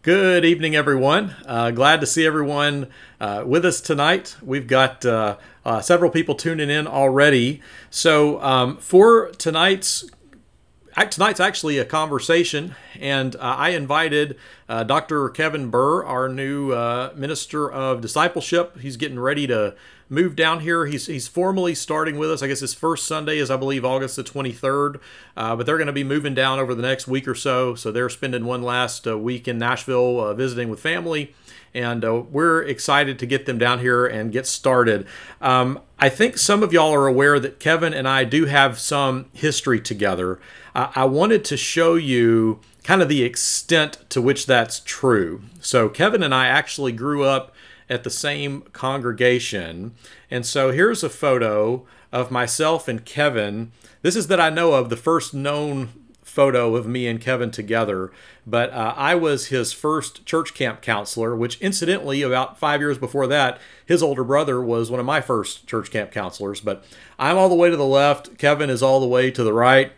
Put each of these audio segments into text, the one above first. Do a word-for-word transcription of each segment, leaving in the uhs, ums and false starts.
Good evening, everyone. Uh, glad to see everyone uh, with us tonight. We've got uh, uh, several people tuning in already. So um, for tonight's tonight's actually a conversation, and uh, I invited uh, Doctor Kevin Burr, our new uh, minister of discipleship. He's getting ready to move down here. He's he's formally starting with us. I guess his first Sunday is, I believe, August the twenty-third. Uh, but they're going to be moving down over the next week or so. So they're spending one last uh, week in Nashville uh, visiting with family. And uh, we're excited to get them down here and get started. Um, I think some of y'all are aware that Kevin and I do have some history together. Uh, I wanted to show you kind of the extent to which that's true. So Kevin and I actually grew up at the same congregation. And so here's a photo of myself and Kevin. This is that I know of the first known photo of me and Kevin together. But uh, I was his first church camp counselor, which incidentally, about five years before that, his older brother was one of my first church camp counselors. But I'm all the way to the left. Kevin is all the way to the right.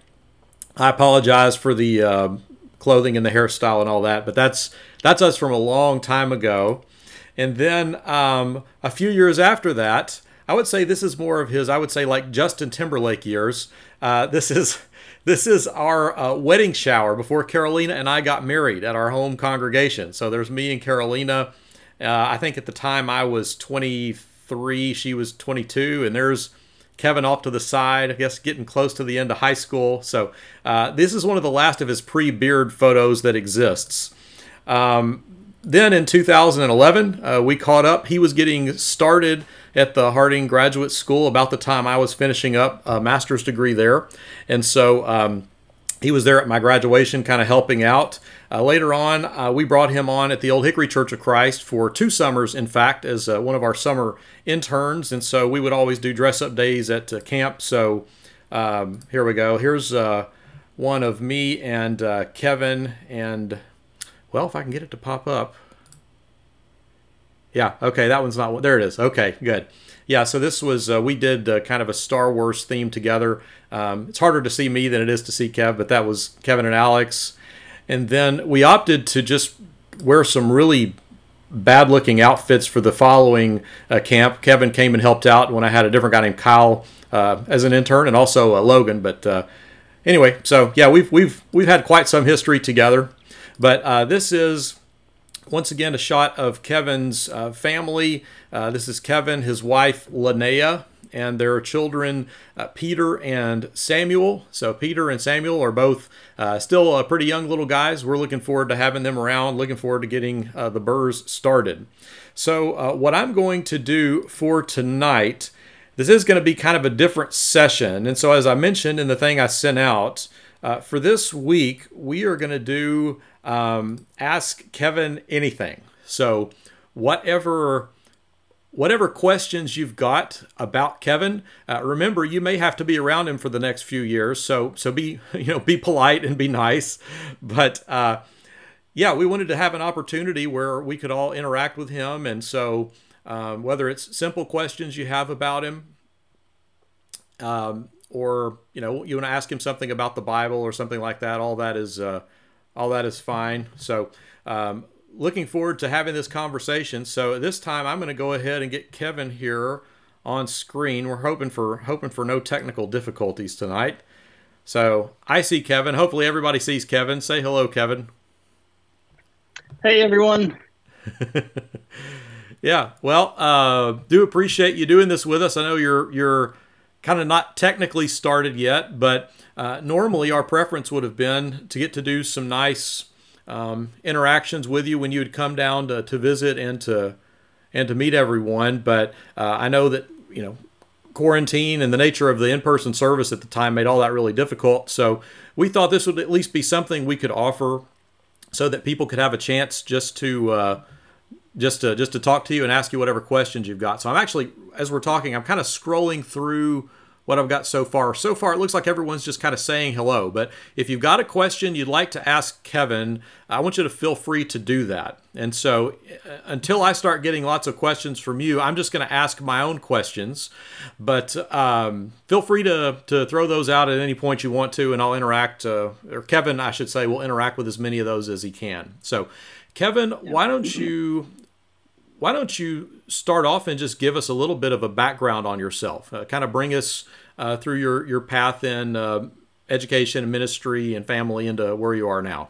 I apologize for the uh, clothing and the hairstyle and all that, but that's that's us from a long time ago. And then um, a few years after that, I would say this is more of his, I would say like Justin Timberlake years. Uh, this is this is our uh, wedding shower before Carolina and I got married at our home congregation. So there's me and Carolina. Uh, I think at the time I was twenty-three, she was twenty-two, and there's Kevin off to the side, I guess getting close to the end of high school. So uh, this is one of the last of his pre-beard photos that exists. Um, then in two thousand eleven, uh, we caught up. He was getting started at the Harding Graduate School about the time I was finishing up a master's degree there. And so um, he was there at my graduation kind of helping out. Uh, later on, uh, we brought him on at the Old Hickory Church of Christ for two summers, in fact, as uh, one of our summer interns. And so we would always do dress-up days at uh, camp. So um, here we go. Here's uh, one of me and uh, Kevin. And, well, if I can get it to pop up. Yeah, okay, that one's not... There it is. Okay, good. Yeah, so this was... Uh, we did uh, kind of a Star Wars theme together. Um, it's harder to see me than it is to see Kev, but that was Kevin and Alex. And then we opted to just wear some really bad-looking outfits for the following uh, camp. Kevin came and helped out when I had a different guy named Kyle uh, as an intern, and also uh, Logan. But uh, anyway, so yeah, we've we've we've had quite some history together. But uh, this is once again a shot of Kevin's uh, family. Uh, this is Kevin, his wife Linnea, and their children, uh, Peter and Samuel. So Peter and Samuel are both uh, still uh, pretty young little guys. We're looking forward to having them around, looking forward to getting uh, the Burrs started. So uh, what I'm going to do for tonight, this is going to be kind of a different session. And so as I mentioned in the thing I sent out, uh, for this week, we are going to do um, Ask Kevin Anything. So whatever... Whatever questions you've got about Kevin, uh, remember you may have to be around him for the next few years. So so be you know be polite and be nice. But uh, yeah, we wanted to have an opportunity where we could all interact with him. And so um, whether it's simple questions you have about him, um, or you know you want to ask him something about the Bible or something like that, all that is uh, all that is fine. So. Um, Looking forward to having this conversation. So this time I'm going to go ahead and get Kevin here on screen. We're hoping for hoping for no technical difficulties tonight. So I see Kevin. Hopefully everybody sees Kevin. Say hello, Kevin. Hey, everyone. Yeah. Well, uh, do appreciate you doing this with us. I know you're you're kind of not technically started yet, but uh, normally our preference would have been to get to do some nice Um, interactions with you when you would come down to, to visit and to and to meet everyone. But uh, I know that you know quarantine and the nature of the in-person service at the time made all that really difficult. So we thought this would at least be something we could offer, so that people could have a chance just to uh, just to just to talk to you and ask you whatever questions you've got. So I'm actually, as we're talking, I'm kind of scrolling through what I've got so far. So far, it looks like everyone's just kind of saying hello. But if you've got a question you'd like to ask Kevin, I want you to feel free to do that. And so uh, until I start getting lots of questions from you, I'm just going to ask my own questions. But um, feel free to, to throw those out at any point you want to, and I'll interact, uh, or Kevin, I should say, will interact with as many of those as he can. So Kevin, why don't you... Why don't you start off and just give us a little bit of a background on yourself? Uh, kind of bring us uh, through your, your path in uh, education and ministry and family into where you are now.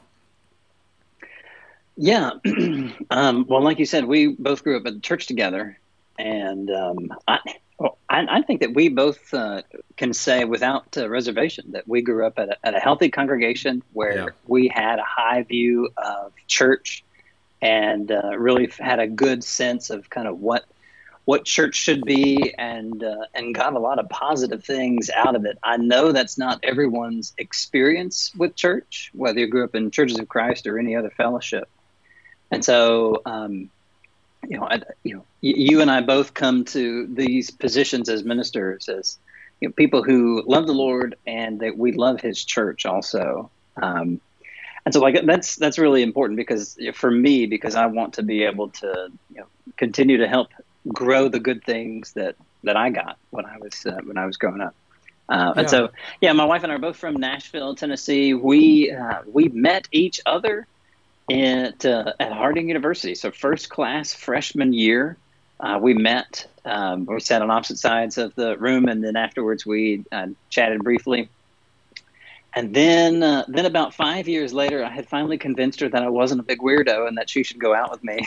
Yeah. um, well, like you said, we both grew up at the church together. And um, I, well, I, I think that we both uh, can say without uh, reservation that we grew up at a, at a healthy congregation where yeah. we had a high view of church, and uh, really had a good sense of kind of what what church should be, and uh, and got a lot of positive things out of it. I know that's not everyone's experience with church, whether you grew up in Churches of Christ or any other fellowship. And so, um, you know, I, you know, you and I both come to these positions as ministers, as you know, people who love the Lord and that we love His church also. Um, And so, like, that's that's really important because for me, because I want to be able to, you know, continue to help grow the good things that, that I got when I was uh, when I was growing up. Uh, and yeah. so, yeah, my wife and I are both from Nashville, Tennessee. We uh, we met each other at uh, at Harding University. So first class freshman year, uh, we met. Um, we sat on opposite sides of the room, and then afterwards we uh, chatted briefly. And then, uh, then about five years later, I had finally convinced her that I wasn't a big weirdo and that she should go out with me.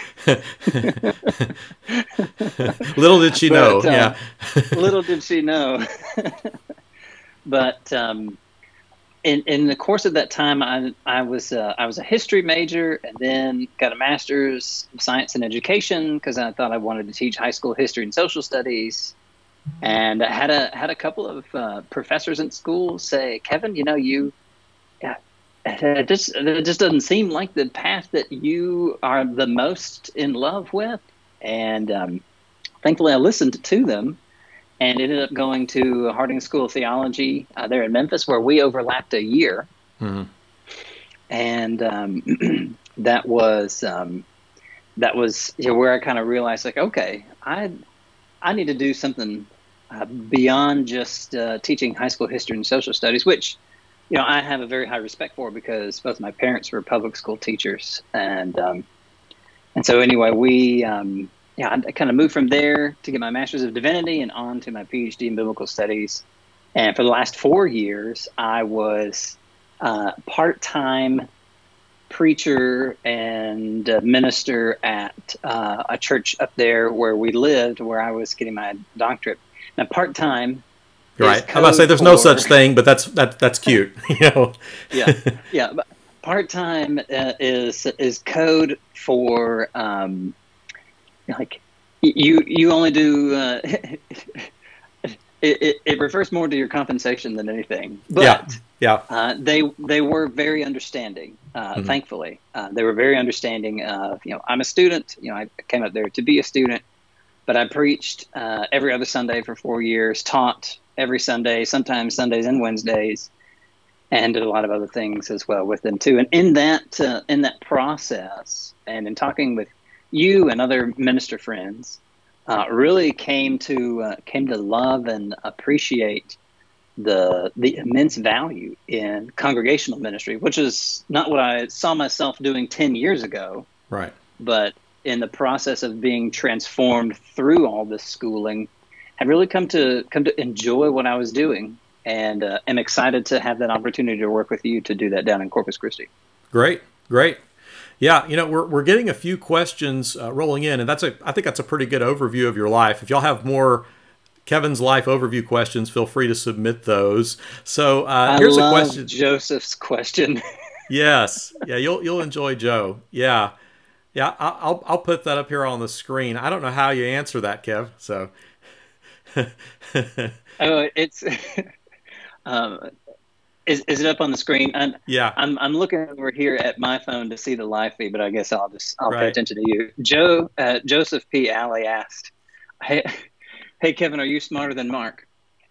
Little did she know, but, uh, yeah. Little did she know. But um, in in the course of that time, I I was uh, I was a history major, and then got a master's of science in education because I thought I wanted to teach high school history and social studies. And I had a had a couple of uh, professors in school say, Kevin, you know, you yeah, it just it just doesn't seem like the path that you are the most in love with. And um, thankfully, I listened to them and ended up going to Harding School of Theology uh, there in Memphis, where we overlapped a year. Mm-hmm. And um, that was um, that was you know, where I kind of realized, like, okay, I I need to do something Uh, beyond just uh, teaching high school history and social studies, which, you know, I have a very high respect for because both my parents were public school teachers. And um, and so anyway, we, um, yeah, I, I kind of moved from there to get my Master's of Divinity and on to my PhD in Biblical Studies. And for the last four years, I was uh, part-time preacher and uh, minister at uh, a church up there where we lived, where I was getting my doctorate. Now, part-time. Right. I'm about to say there's for, no such thing, but that's that that's cute. You know. yeah, yeah. But part-time uh, is is code for um, like you you only do. Uh, it, it it refers more to your compensation than anything. But yeah. Yeah. Uh, they they were very understanding. Uh, mm-hmm. Thankfully, uh, they were very understanding of, you know, I'm a student. You know, I came up there to be a student. But I preached uh, every other Sunday for four years, taught every Sunday, sometimes Sundays and Wednesdays, and did a lot of other things as well with them too. And in that uh, in that process, and in talking with you and other minister friends, uh, really came to uh, came to love and appreciate the the immense value in congregational ministry, which is not what I saw myself doing ten years ago. Right. But in the process of being transformed through all this schooling, I've really come to come to enjoy what I was doing, and uh, am excited to have that opportunity to work with you to do that down in Corpus Christi. Great, great. Yeah, you know, we're we're getting a few questions uh, rolling in, and that's a I think that's a pretty good overview of your life. If y'all have more Kevin's life overview questions, feel free to submit those. So uh, here's I love a question. Joseph's question. Yes, yeah, you'll you'll enjoy Joe. Yeah. Yeah, I'll I'll put that up here on the screen. I don't know how you answer that, Kev. So, oh, it's um, is is it up on the screen? I'm, yeah, I'm I'm looking over here at my phone to see the live feed, but I guess I'll just I'll right. pay attention to you. Joe uh, Joseph P. Alley asked, "Hey, hey, Kevin, are you smarter than Mark?"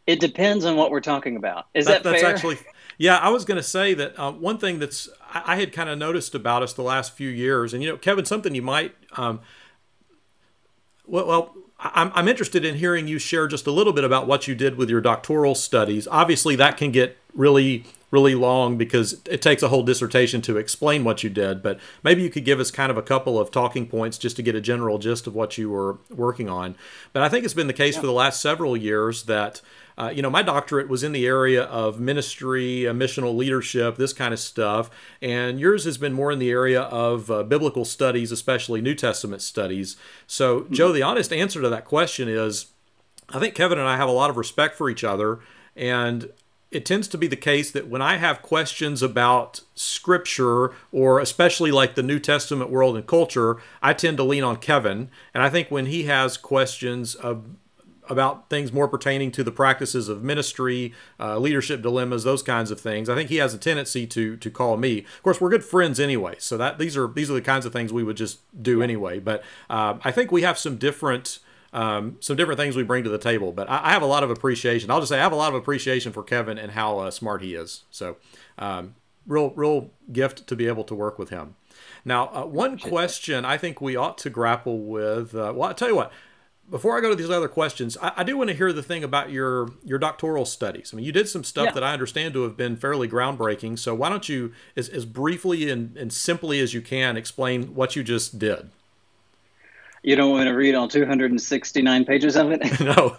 It depends on what we're talking about. Is That, that that's fair? actually, yeah, I was going to say that uh, one thing that's I, I had kind of noticed about us the last few years, and you know, Kevin, something you might, um, well, well I'm, I'm interested in hearing you share just a little bit about what you did with your doctoral studies. Obviously, that can get really, really long because it takes a whole dissertation to explain what you did, but maybe you could give us kind of a couple of talking points just to get a general gist of what you were working on. But I think it's been the case Yeah. for the last several years that Uh, you know, my doctorate was in the area of ministry, uh, missional leadership, this kind of stuff, and yours has been more in the area of uh, biblical studies, especially New Testament studies. So, Joe, the honest answer to that question is, I think Kevin and I have a lot of respect for each other, and it tends to be the case that when I have questions about scripture, or especially like the New Testament world and culture, I tend to lean on Kevin, and I think when he has questions of about things more pertaining to the practices of ministry, uh, leadership dilemmas, those kinds of things, I think he has a tendency to to call me. Of course, we're good friends anyway, so that these are these are the kinds of things we would just do anyway. But uh, I think we have some different um, some different things we bring to the table. But I, I have a lot of appreciation. I'll just say I have a lot of appreciation for Kevin and how uh, smart he is. So um, real real gift to be able to work with him. Now, uh, one question I think we ought to grapple with. Uh, well, I'll tell you what. Before I go to these other questions, I, I do want to hear the thing about your your doctoral studies. I mean, you did some stuff Yeah. that I understand to have been fairly groundbreaking. So why don't you, as, as briefly and, and simply as you can, explain what you just did? You don't want to read all two hundred sixty-nine pages of it? No.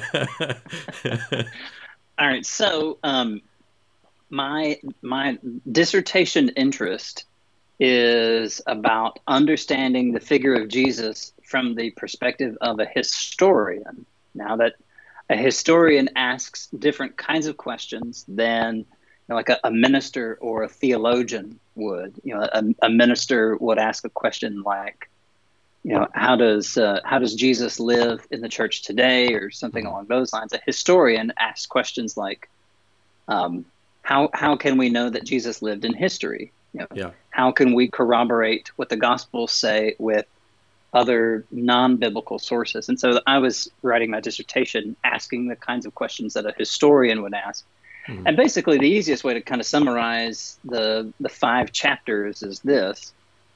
All right. So, um, my my dissertation interest is about understanding the figure of Jesus from the perspective of a historian. Now that a historian asks different kinds of questions than, you know, like a, a minister or a theologian would. You know, a, a minister would ask a question like, you know, how does uh, how does Jesus live in the church today, or something along those lines. A historian asks questions like, um, how how can we know that Jesus lived in history? You know, Yeah. how can we corroborate what the Gospels say with other non-biblical sources? And so I was writing my dissertation asking the kinds of questions that a historian would ask. Mhm. And basically the easiest way to kind of summarize the the five chapters is this.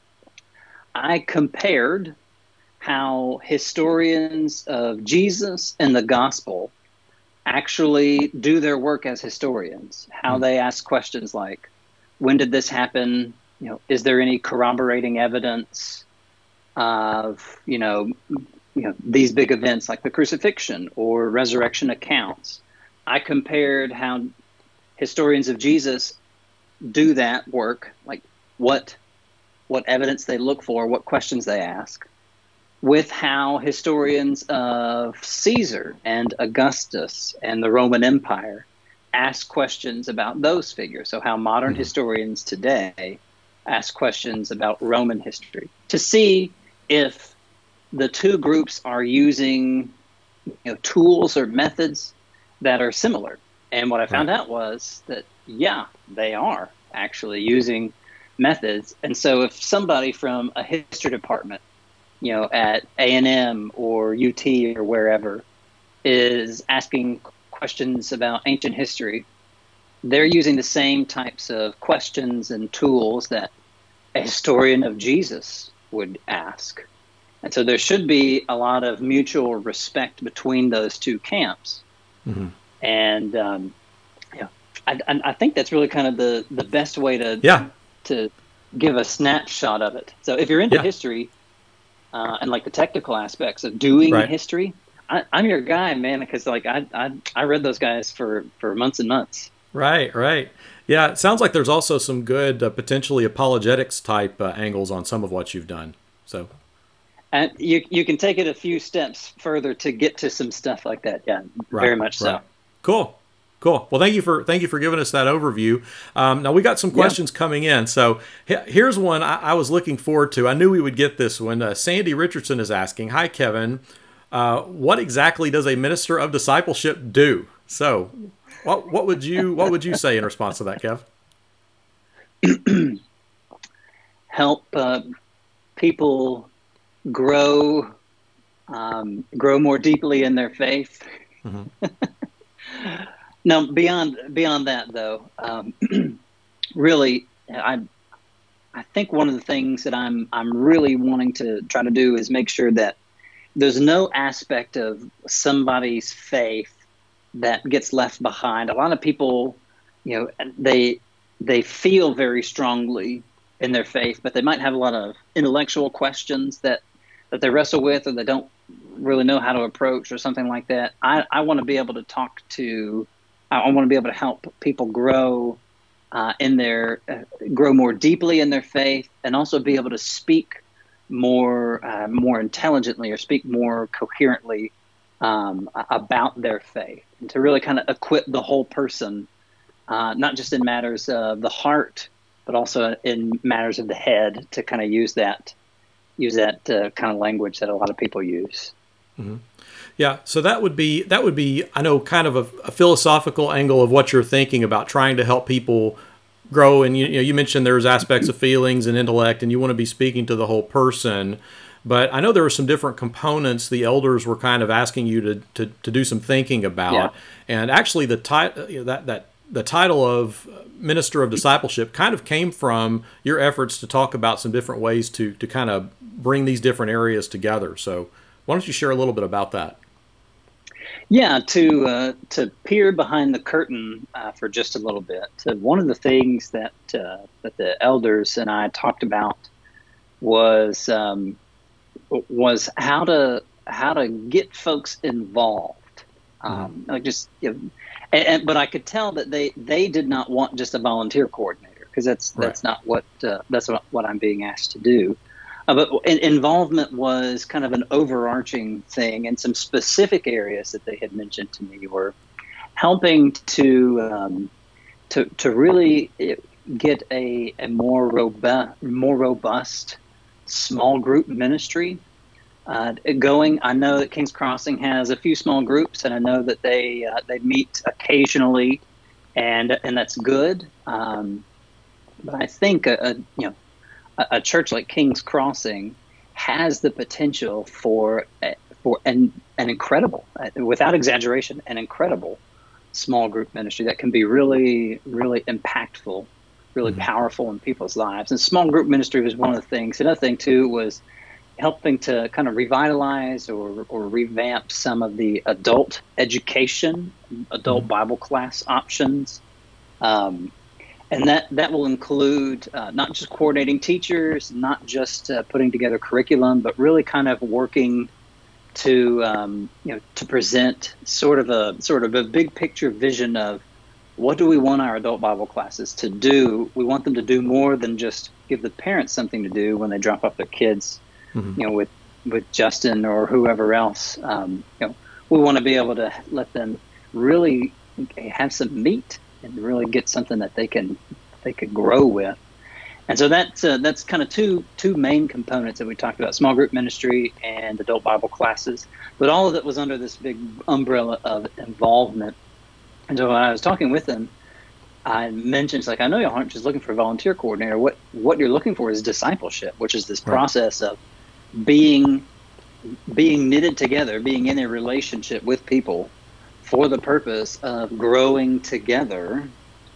I compared how historians of Jesus and the gospel actually do their work as historians, how Mhm. they ask questions like, when did this happen? You know, is there any corroborating evidence of, you know, you know, these big events like the crucifixion or resurrection accounts? I compared how historians of Jesus do that work, like what what evidence they look for, what questions they ask, with how historians of Caesar and Augustus and the Roman Empire ask questions about those figures. So how modern Mhm. historians today ask questions about Roman history, to see if the two groups are using, you know, tools or methods that are similar. And what I found Right. out was that, yeah, they are actually using methods. And so if somebody from a history department, you know, at A and M or U T or wherever, is asking questions about ancient history, they're using the same types of questions and tools that a historian of Jesus would ask. And so there should be a lot of mutual respect between those two camps. Mhm. And um, yeah, I, I I think that's really kind of the, the best way to Yeah. to give a snapshot of it. So if you're into Yeah. history uh, and like the technical aspects of doing Right. history, I, I'm your guy, man, because like I, I I read those guys for, for months and months. Right. Right. Yeah. It sounds like there's also some good, uh, potentially apologetics type uh, angles on some of what you've done. So, And you you can take it a few steps further to get to some stuff like that. Yeah, right. very much so. Right. Cool. Cool. Well, thank you for thank you for giving us that overview. Um, now we got some Yeah. questions coming in. So he- here's one I, I was looking forward to. I knew we would get this one. Uh, Sandy Richardson is asking, "Hi, Kevin. Uh, what exactly does a minister of discipleship do?" So, what what would you what would you say in response to that, Kev? Help uh, people grow um, grow more deeply in their faith. Mhm. No, beyond beyond that though, um, really, I I think one of the things that I'm I'm really wanting to try to do is make sure that there's no aspect of somebody's faith that gets left behind. A lot of people, you know, they they feel very strongly in their faith, but they might have a lot of intellectual questions that that they wrestle with, or they don't really know how to approach, or something like that. I, I want to be able to talk to, I want to be able to help people grow uh, in their, uh, grow more deeply in their faith, and also be able to speak more, uh, more intelligently, or speak more coherently um, about their faith, and to really kind of equip the whole person, uh, not just in matters of the heart, but also in matters of the head, to kind of use that, use that uh, kind of language that a lot of people use. Mm-hmm. Yeah, so that would be that would be I know kind of a, a philosophical angle of what you're thinking about, trying to help people grow. And you, you know, you mentioned there's aspects of feelings and intellect, and you want to be speaking to the whole person. But I know there were some different components the elders were kind of asking you to to, to do some thinking about. Yeah. And actually, the ti- you know, that that the title of Minister of Discipleship kind of came from your efforts to talk about some different ways to to kind of bring these different areas together. So why don't you share a little bit about that? Yeah, to uh, to peer behind the curtain uh, for just a little bit. Uh, one of the things that uh, that the elders and I talked about was um, was how to how to get folks involved. Um, mm-hmm. Like just, you know, and, and, but I could tell that they, they did not want just a volunteer coordinator, because that's right. that's not what uh, that's what, what I'm being asked to do. Uh, but in, involvement was kind of an overarching thing, and some specific areas that they had mentioned to me were helping to um, to to really get a, a more robust more robust small group ministry uh, going. I know that King's Crossing has a few small groups, and I know that they uh, they meet occasionally, and and that's good. Um, but I think a, a you know. a church like King's Crossing has the potential for for an an incredible, without exaggeration, an incredible small group ministry that can be really, really impactful, really mm-hmm. powerful in people's lives. And small group ministry was one of the things. Another thing, too, was helping to kind of revitalize or, or revamp some of the adult education, adult mm-hmm. Bible class options. Um, And that, that will include uh, not just coordinating teachers, not just uh, putting together curriculum, but really kind of working to um, you know to present sort of a sort of a big picture vision of what do we want our adult Bible classes to do. We want them to do more than just give the parents something to do when they drop off their kids, mm-hmm. you know, with with Justin or whoever else. Um, you know, we want to be able to let them really have some meat and really get something that they can they could grow with. And so that's uh, that's kind of two two main components that we talked about: small group ministry and adult Bible classes. But all of it was under this big umbrella of involvement. And so when I was talking with them, I mentioned, it's like, I know you aren't just looking for a volunteer coordinator. What what you're looking for is discipleship, which is this right. process of being being knitted together, being in a relationship with people for the purpose of growing together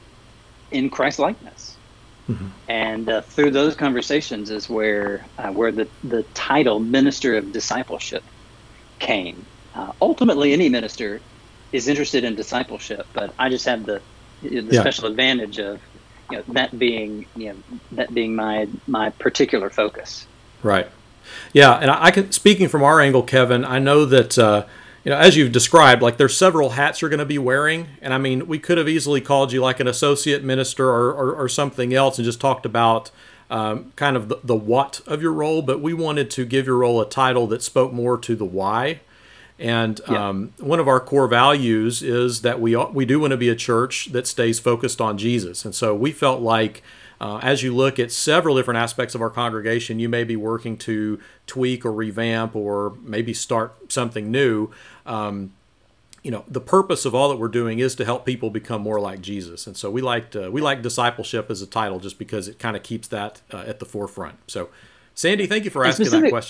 in Christ-likeness. Mm-hmm. And uh, through those conversations is where uh, where the, the title Minister of Discipleship came. Uh, ultimately, any minister is interested in discipleship, but I just have the the yeah. special advantage of you know that being you know that being my my particular focus. Right. Yeah, and I, I can speaking from our angle, Kevin. I know that. Uh, You know, as you've described, like there's several hats you're going to be wearing. And I mean, we could have easily called you like an associate minister or, or, or something else and just talked about um, kind of the, the what of your role. But we wanted to give your role a title that spoke more to the why. And yeah. um, one of our core values is that we we do want to be a church that stays focused on Jesus. And so we felt like Uh, as you look at several different aspects of our congregation, you may be working to tweak or revamp or maybe start something new. Um, you know, the purpose of all that we're doing is to help people become more like Jesus. And so we liked, uh, we like discipleship as a title just because it kind of keeps that uh, at the forefront. So, Sandy, thank you for asking that question.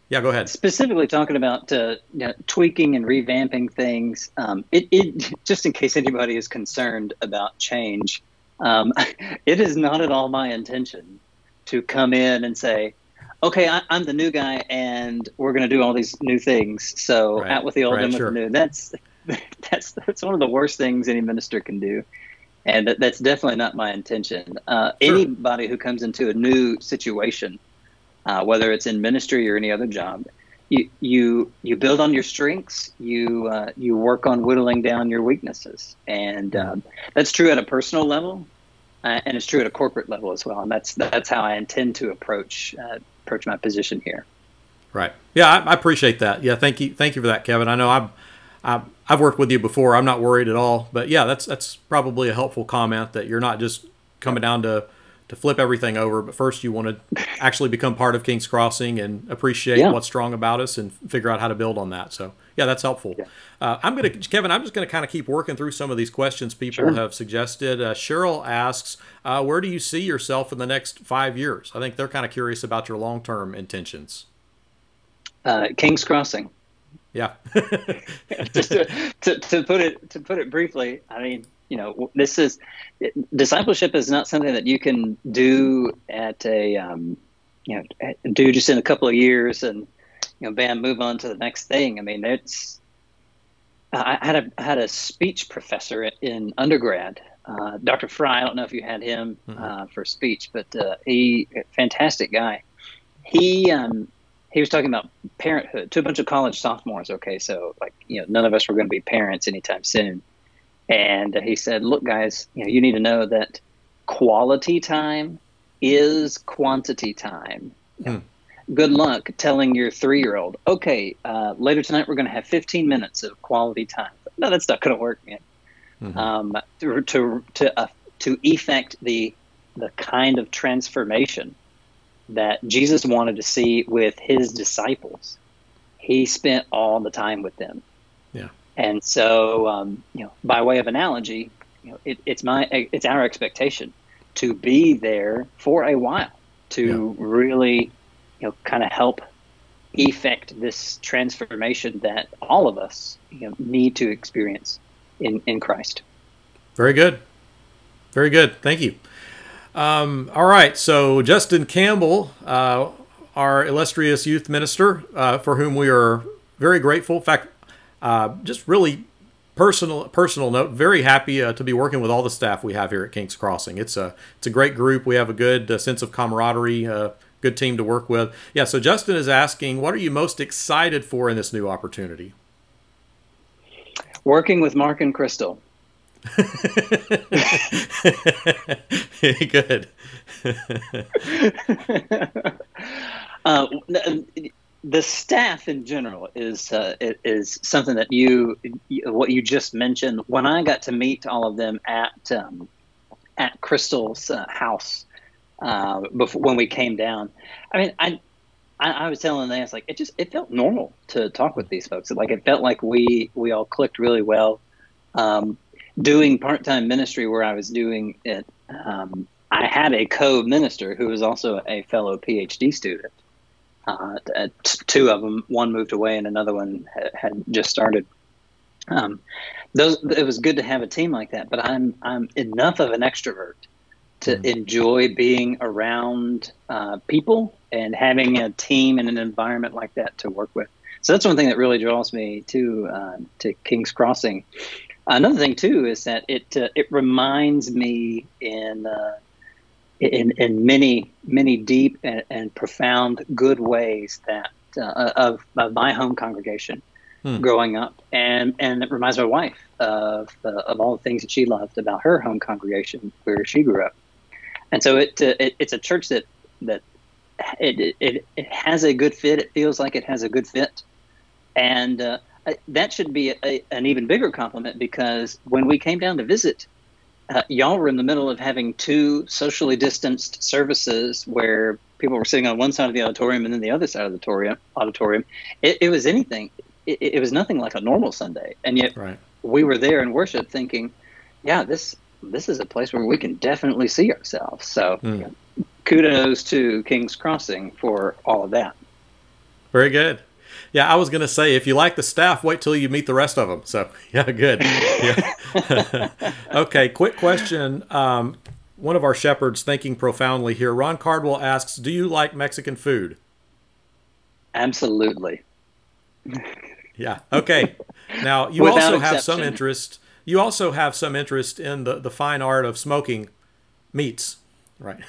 Yeah, go ahead. Specifically talking about uh, you know, tweaking and revamping things. Um, it, it just in case anybody is concerned about change, um, it is not at all my intention to come in and say, "Okay, I, I'm the new guy, and we're going to do all these new things." So Right. out with the old, Right. in with the Sure. new. That's that's that's one of the worst things any minister can do, and that, that's definitely not my intention. Uh, Sure. anybody who comes into a new situation, uh, whether it's in ministry or any other job. You you you build on your strengths. You uh, you work on whittling down your weaknesses, and Mhm. um, that's true at a personal level, uh, and it's true at a corporate level as well. And that's that's how I intend to approach uh, approach my position here. Right. Yeah, I, I appreciate that. Yeah, thank you. Thank you for that, Kevin. I know I've, I've I've worked with you before. I'm not worried at all. But yeah, that's that's probably a helpful comment that you're not just coming down to to flip everything over, but first you want to actually become part of King's Crossing and appreciate Yeah, what's strong about us and figure out how to build on that. So yeah, that's helpful. yeah, Uh, I'm gonna Kevin. I'm just gonna kind of keep working through some of these questions people sure. have suggested. Uh, Cheryl asks, uh, "Where do you see yourself in the next five years?" I think they're kind of curious about your long term intentions. Uh, King's Crossing. Yeah. Just to, to to put it to put it briefly, I mean, you know, this is discipleship is not something that you can do at a um, you know do just in a couple of years and you know bam move on to the next thing. I mean, it's I had a I had a speech professor in undergrad, uh, Doctor Fry. I don't know if you had him Mm-mm. uh, for speech, but uh, he fantastic guy. He um, he was talking about parenthood to a bunch of college sophomores. Okay, so like you know none of us were going to be parents anytime soon, and he said, "Look, guys, you know you need to know that quality time is quantity time. You know, Hmm. good luck telling your three-year-old, okay, uh, later tonight we're going to have fifteen minutes of quality time. No, that's not going to work, man. Mm-hmm. Um, to to to, uh, to effect the the kind of transformation that Jesus wanted to see with his disciples, he spent all the time with them. Yeah. And so, um, you know, by way of analogy, you know, it, it's my it's our expectation to be there for a while Yeah. to really, you know, kind of help effect this transformation that all of us you know, need to experience in, in Christ. Very good. Very good. Thank you. Um, all right. So Justin Campbell, uh, our illustrious youth minister, uh, for whom we are very grateful. In fact, uh, just really personal personal note, very happy uh, to be working with all the staff we have here at King's Crossing. It's a it's a great group. We have a good uh, sense of camaraderie, uh, good team to work with. Yeah. So Justin is asking, what are you most excited for in this new opportunity? Working with Mark and Crystal. Good. uh, the staff in general is uh, is something that you what you just mentioned. When I got to meet all of them at um, at Crystal's uh, house uh, before when we came down, I mean, I, I I was telling them, it's like it just it felt normal to talk with these folks. Like it felt like we we all clicked really well. Um, doing part-time ministry where I was doing it, um, I had a co-minister who was also a fellow PhD student. Uh, t- two of them, one moved away and another one ha- had just started. Um, those it was good to have a team like that, but I'm I'm enough of an extrovert to Mm. enjoy being around uh, people and having a team and an environment like that to work with. So that's one thing that really draws me to uh, to King's Crossing. Another thing too is that it uh, it reminds me in uh, in in many many deep and, and profound good ways that uh, of, of my home congregation Hmm. growing up, and and it reminds my wife of uh, of all the things that she loved about her home congregation where she grew up. And so it, uh, it it's a church that that it, it it has a good fit. It feels like it has a good fit, and uh, that should be a, an even bigger compliment because when we came down to visit, uh, y'all were in the middle of having two socially distanced services where people were sitting on one side of the auditorium and then the other side of the auditorium. Auditorium. It, it was anything. It, it was nothing like a normal Sunday, and yet Right. we were there in worship, thinking, "Yeah, this this is a place where we can definitely see ourselves." So, Hmm. kudos to King's Crossing for all of that. Very good. Yeah, I was going to say, if you like the staff, wait till you meet the rest of them. So, yeah, good. Yeah. Okay, quick question. Um, one of our shepherds thinking profoundly here. Ron Cardwell asks, do you like Mexican food? Absolutely. Yeah. Okay. Now, you Without also have exception. some interest. You also have some interest in the, the fine art of smoking meats. Right.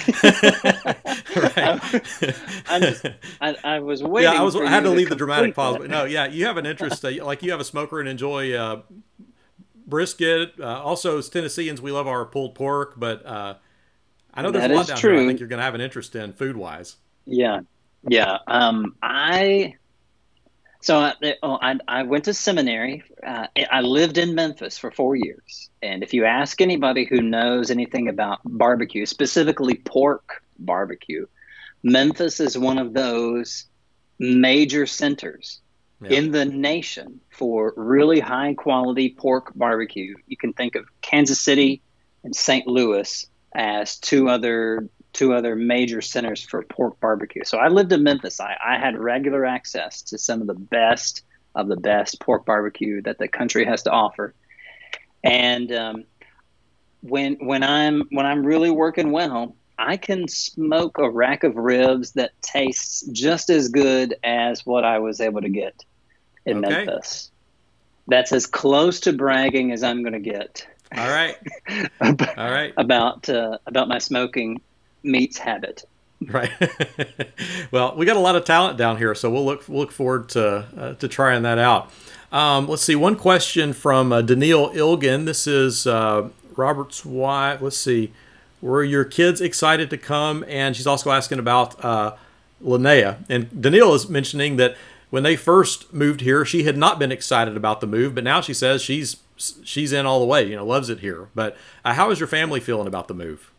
Right. I, just, I, I was waiting. Yeah, I was. For I had you to leave the dramatic complete pause, that. but no, yeah, you have an interest. Uh, like you have a smoker and enjoy uh, brisket. Uh, also, as Tennesseans, we love our pulled pork. But uh, I know there's That a lot is down true. here. I think you're going to have an interest in food wise. Yeah, yeah. Um, I so I, oh, I I went to seminary. Uh, I lived in Memphis for four years, and if you ask anybody who knows anything about barbecue, specifically pork barbecue, Memphis is one of those major centers Yeah. in the nation for really high quality pork barbecue. You can think of Kansas City and Saint Louis as two other two other major centers for pork barbecue. So I lived in Memphis. I, I had regular access to some of the best of the best pork barbecue that the country has to offer. And um, when when I'm when I'm really working well, I can smoke a rack of ribs that tastes just as good as what I was able to get in Okay. Memphis. That's as close to bragging as I'm going to get. All right. about, All right. About uh, about my smoking meats habit. Right. Well, we got a lot of talent down here, so we'll look we'll look forward to uh, to trying that out. Um, let's see. One question from uh, Danielle Ilgen. This is uh, Robert's wife. Let's see. Were your kids excited to come? And she's also asking about uh, Linnea. And Danielle is mentioning that when they first moved here, she had not been excited about the move, but now she says she's she's in all the way. You know, loves it here. But uh, how is your family feeling about the move?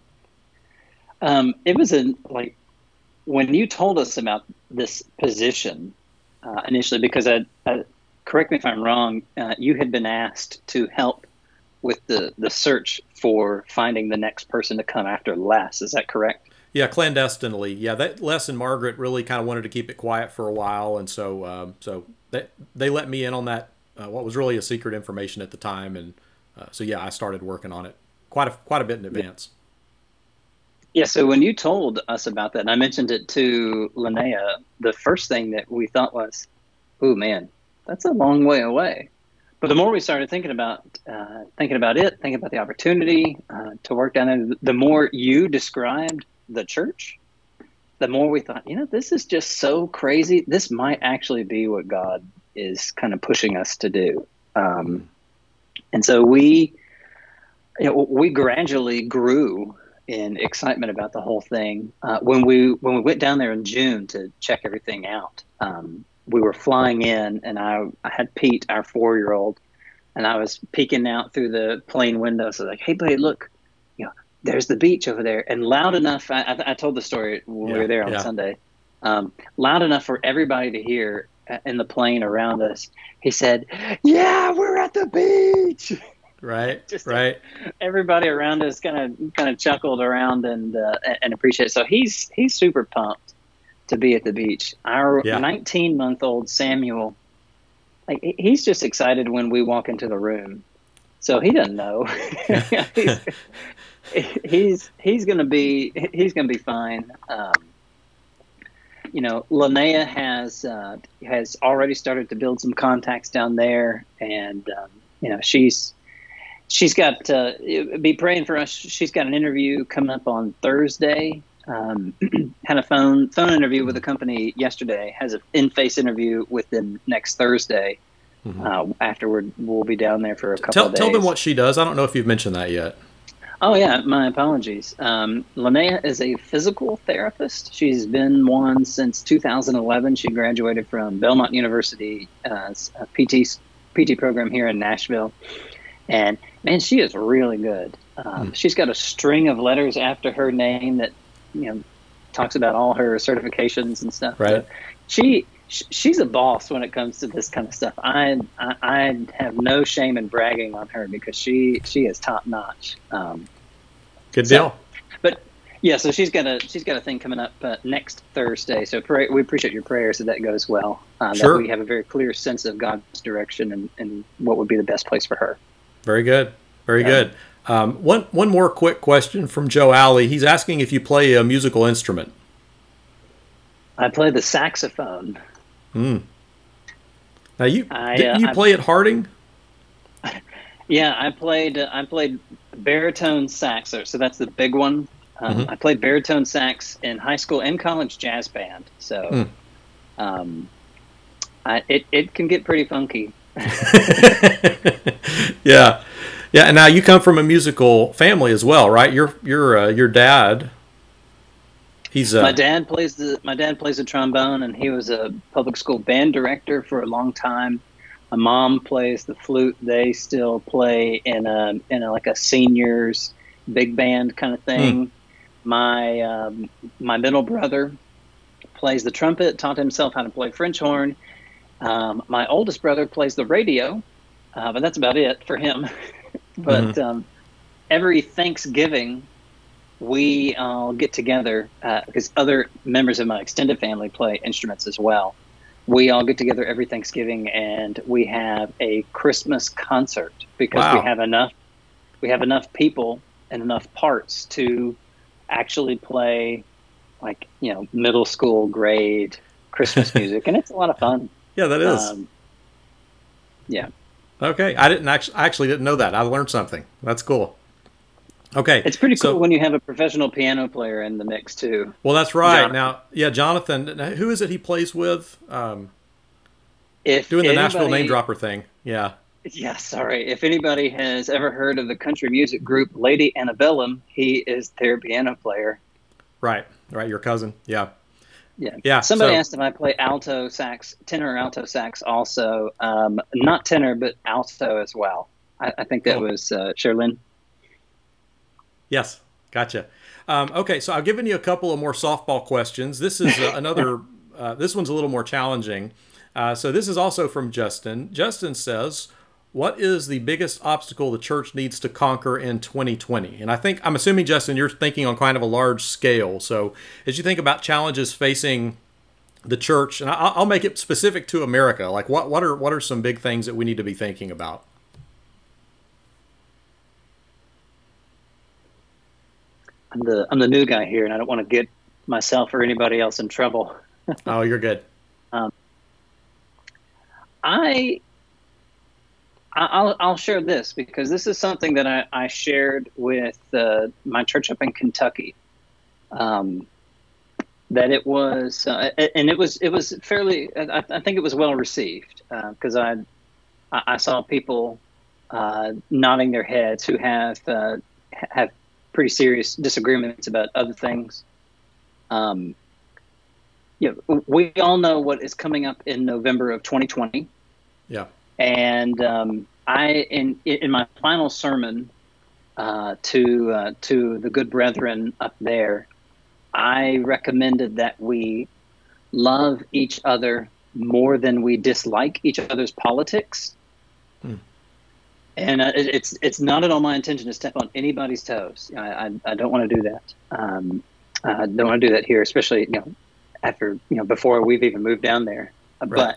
Um, it was a like when you told us about this position uh, initially, because I, I correct me if I'm wrong, uh, you had been asked to help with the, the search for finding the next person to come after Les. Is that correct? Yeah, clandestinely. Yeah, that Les and Margaret really kind of wanted to keep it quiet for a while, and so um, so they they let me in on that. Uh, what was really a secret information at the time, and uh, so yeah, I started working on it quite a quite a bit in advance. Yeah, so when you told us about that, and I mentioned it to Linnea, the first thing that we thought was, "Oh man, that's a long way away." But the more we started thinking about uh, thinking about it, thinking about the opportunity uh, to work down there, the more you described the church, the more we thought, you know, this is just so crazy. This might actually be what God is kind of pushing us to do. Um, and so we, you know, we gradually grew in excitement about the whole thing. Uh, when we when we went down there in June to check everything out, um, we were flying in, and I, I had Pete, our four-year-old, and I was peeking out through the plane window. So like, hey, buddy, look, you know, there's the beach over there, and loud enough. I, I, I told the story when Yeah, we were there on yeah. Sunday. Um, loud enough for everybody to hear in the plane around us. He said, "Yeah, we're at the beach." Right, Just right. Everybody around us kind of kind of chuckled around and uh, and appreciated. So he's he's super pumped to be at the beach. Our Yeah. nineteen month old Samuel, like he's just excited when we walk into the room. So he doesn't know. he's he's he's gonna be he's gonna be fine. Um, you know, Linnea has uh, has already started to build some contacts down there, and um, you know she's. She's got, uh, be praying for us. She's got an interview coming up on Thursday. Um, had a phone phone interview with a company yesterday. Has an in-face interview with them next Thursday. Mm-hmm. Uh, afterward, we'll be down there for a couple Tell of days. tell them what she does. I don't know if you've mentioned that yet. Oh, yeah, my apologies. Um, Linnea is a physical therapist. She's been one since two thousand eleven. She graduated from Belmont University, uh, a P T, P T program here in Nashville. And, man, she is really good. Um, Hmm. She's got a string of letters after her name that, you know, talks about all her certifications and stuff. Right. But she she's a boss when it comes to this kind of stuff. I, I I have no shame in bragging on her because she she is top notch. Um, Good So- deal. but Yeah, so she's got a she's got a thing coming up uh, next Thursday. So pray, we appreciate your prayers that that goes well. Uh, Sure. That we have a very clear sense of God's direction and, and what would be the best place for her. Very good. Very Yeah. good. Um, one one more quick question from Joe Alley. He's asking if you play a musical instrument. I play the saxophone. Mm. Now you I, didn't uh, you I play at Harding? Yeah, I played uh, I played baritone sax, so so that's the big one. Um, Mhm. I played baritone sax in high school and college jazz band. So Mm. um, I, it it can get pretty funky. Yeah, yeah. And now you come from a musical family as well, right? Your your uh, your dad. He's My uh dad plays the my dad plays the trombone, and he was a public school band director for a long time. My mom plays the flute. They still play in a in a, like a seniors big band kind of mm, thing. My um, my middle brother plays the trumpet. Taught himself how to play French horn. Um, my oldest brother plays the radio, uh, but that's about it for him. mhm. But um, every Thanksgiving we all get together uh, because other members of my extended family play instruments as well. We all get together every Thanksgiving and we have a Christmas concert because we Wow. have enough we have enough people and enough parts to actually play like you know middle school grade Christmas music, and it's a lot of fun. Yeah, that is. Um, yeah, Okay, I didn't actually I actually didn't know that. I learned something. That's cool. Okay, it's pretty cool so when you have a professional piano player in the mix too. well, that's right. John, Now, yeah, Jonathan, who is it he plays with? Um, if doing the Nashville name anybody dropper thing. Yeah, Yeah, sorry. If anybody has ever heard of the country music group Lady Antebellum, he is their piano player. right, right. Your cousin. Yeah, Yeah. yeah. Somebody So asked if I play alto sax, tenor or alto sax also. Um, not tenor, but alto as well. I, I think that cool. was uh, Sherlyn. Yes, gotcha. Um, okay, so I've given you a couple of more softball questions. This is uh, another. Uh, this one's a little more challenging. Uh, so this is also from Justin. Justin says, "What is the biggest obstacle the church needs to conquer in twenty twenty?" And I think I'm assuming, Justin, you're thinking on kind of a large scale. So as you think about challenges facing the church, and I- I'll make it specific to America, like what what are what are some big things that we need to be thinking about? I'm the I'm the new guy here, and I don't want to get myself or anybody else in trouble. Oh, you're good. Um, I I'll, I'll share this because this is something that I, I shared with uh, my church up in Kentucky. Um, that it was, uh, and it was, it was fairly. I, I think it was well received because uh, I, I saw people uh, nodding their heads who have uh, have pretty serious disagreements about other things. Um, yeah, we all know what is coming up in November of twenty twenty. Yeah. And um, I, in in my final sermon uh, to uh, to the good brethren up there, I recommended that we love each other more than we dislike each other's politics. Hmm. And uh, it, it's it's not at all my intention to step on anybody's toes. I I, I don't want to do that. Um, I don't want to do that here, especially you know after you know before we've even moved down there. Right. But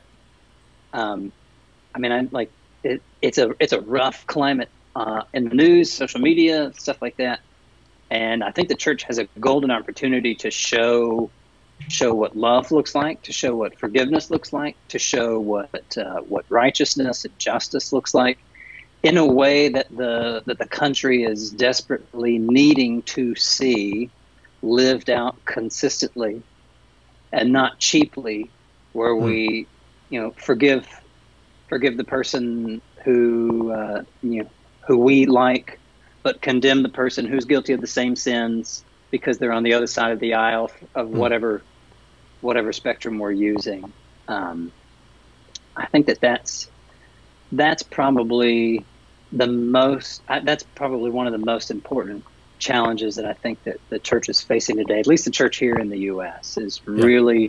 um, I mean, I like it, it's a it's a rough climate uh, in the news, social media, stuff like that. And I think the church has a golden opportunity to show show what love looks like, to show what forgiveness looks like, to show what uh, what righteousness and justice looks like, in a way that the that the country is desperately needing to see lived out consistently and not cheaply, where Hmm. we you know forgive. Forgive the person who uh, you know who we like, but condemn the person who's guilty of the same sins because they're on the other side of the aisle of Hmm. whatever whatever spectrum we're using. Um, I think that that's that's probably the most. That's probably one of the most important challenges that I think that the church is facing today. At least the church here in the U S is Yeah. really,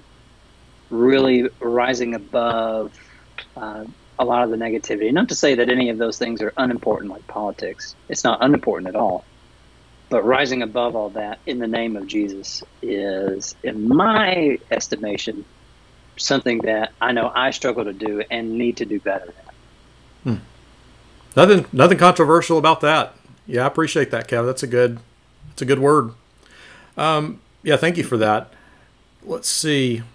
really rising above. Uh, a lot of the negativity. Not to say that any of those things are unimportant, like politics. It's not unimportant at all. But rising above all that in the name of Jesus is, in my estimation, something that I know I struggle to do and need to do better at. Hmm. Nothing, nothing controversial about that. Yeah, I appreciate that, Kev. That's a good, that's a good word. Um, yeah, thank you for that. Let's see.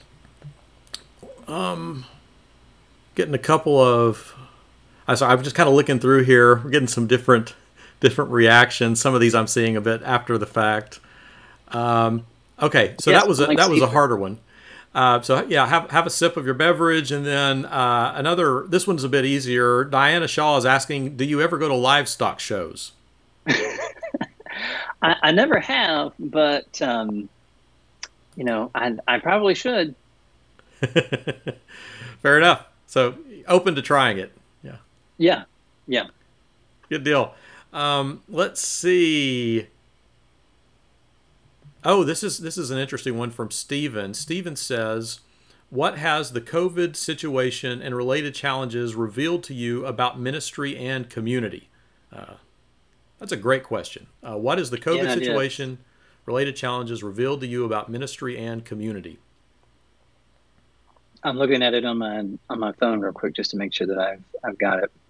Um, getting a couple of. I sorry, I'm just kind of looking through here. We're getting some different, different reactions. Some of these I'm seeing a bit after the fact. Um, okay, so Yes, that was a, like that was a Caesar. harder one. Uh, so yeah, have have a sip of your beverage, and then uh, another. This one's a bit easier. Diana Shaw is asking, "Do you ever go to livestock shows?" I, I never have, but um, you know, I I probably should. Fair enough. So open to trying it. Yeah, Yeah, yeah. good deal. Um, let's see. Oh, this is this is an interesting one from Steven. Steven says, "What has the COVID situation and related challenges revealed to you about ministry and community?" Uh, that's a great question. Uh, what is the COVID Yeah, it is. situation, related challenges revealed to you about ministry and community? I'm looking at it on my on my phone real quick just to make sure that I've I've got it.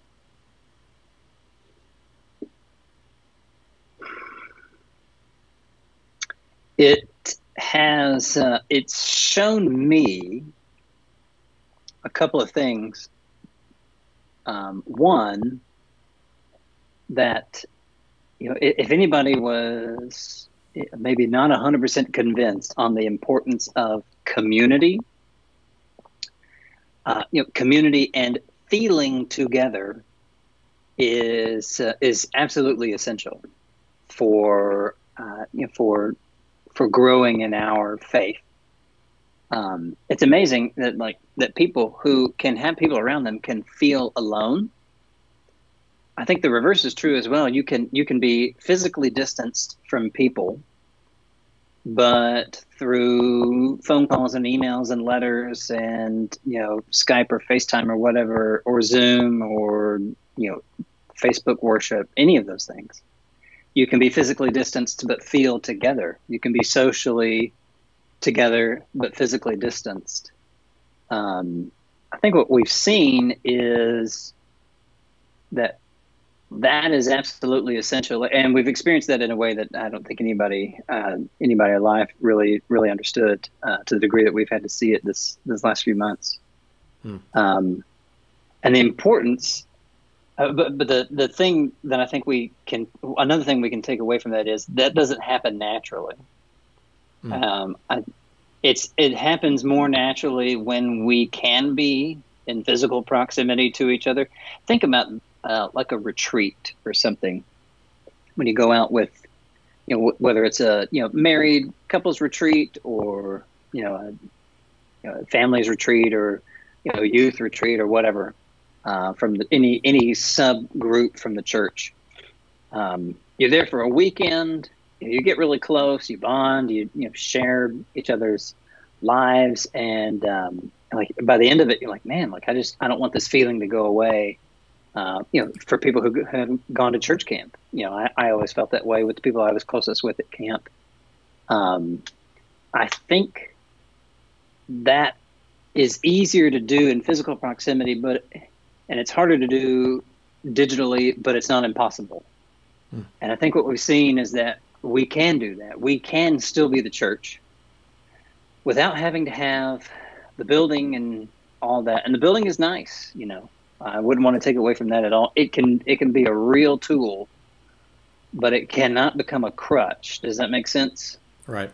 It has uh, it's shown me a couple of things. Um, one, that you know, if, if anybody was maybe not one hundred percent convinced on the importance of community, uh, you know, community and feeling together is uh, is absolutely essential for uh, you know, for for growing in our faith. Um, it's amazing that like that people who can have people around them can feel alone. I think the reverse is true as well. You can you can be physically distanced from people, but through phone calls and emails and letters and you know Skype or FaceTime or whatever, or Zoom or you know Facebook worship, any of those things, you can be physically distanced but feel together. You can be socially together but physically distanced. Um, I think what we've seen is that that is absolutely essential, and we've experienced that in a way that I don't think anybody uh, anybody alive really really understood uh, to the degree that we've had to see it this this last few months. Hmm. Um, and the importance, uh, but but the the thing that I think we can another thing we can take away from that is that doesn't happen naturally. Hmm. Um, I, it's it happens more naturally when we can be in physical proximity to each other. Think about uh, like a retreat or something. When you go out with, you know, w- whether it's a you know married couples retreat or you know a, you know, a families retreat or you know youth retreat or whatever, uh, from the, any any subgroup from the church. Um, you're there for a weekend. You get really close, you bond, you you know share each other's lives, and um, like by the end of it, you're like, man, like I just I don't want this feeling to go away. Uh, you know, for people who have gone to church camp, you know, I, I always felt that way with the people I was closest with at camp. Um, I think that is easier to do in physical proximity, but and it's harder to do digitally, but it's not impossible. Hmm. And I think what we've seen is that we can do that. We can still be the church without having to have the building and all that. And the building is nice, you know. I wouldn't want to take away from that at all. It can it can be a real tool, but it cannot become a crutch. Does that make sense? Right.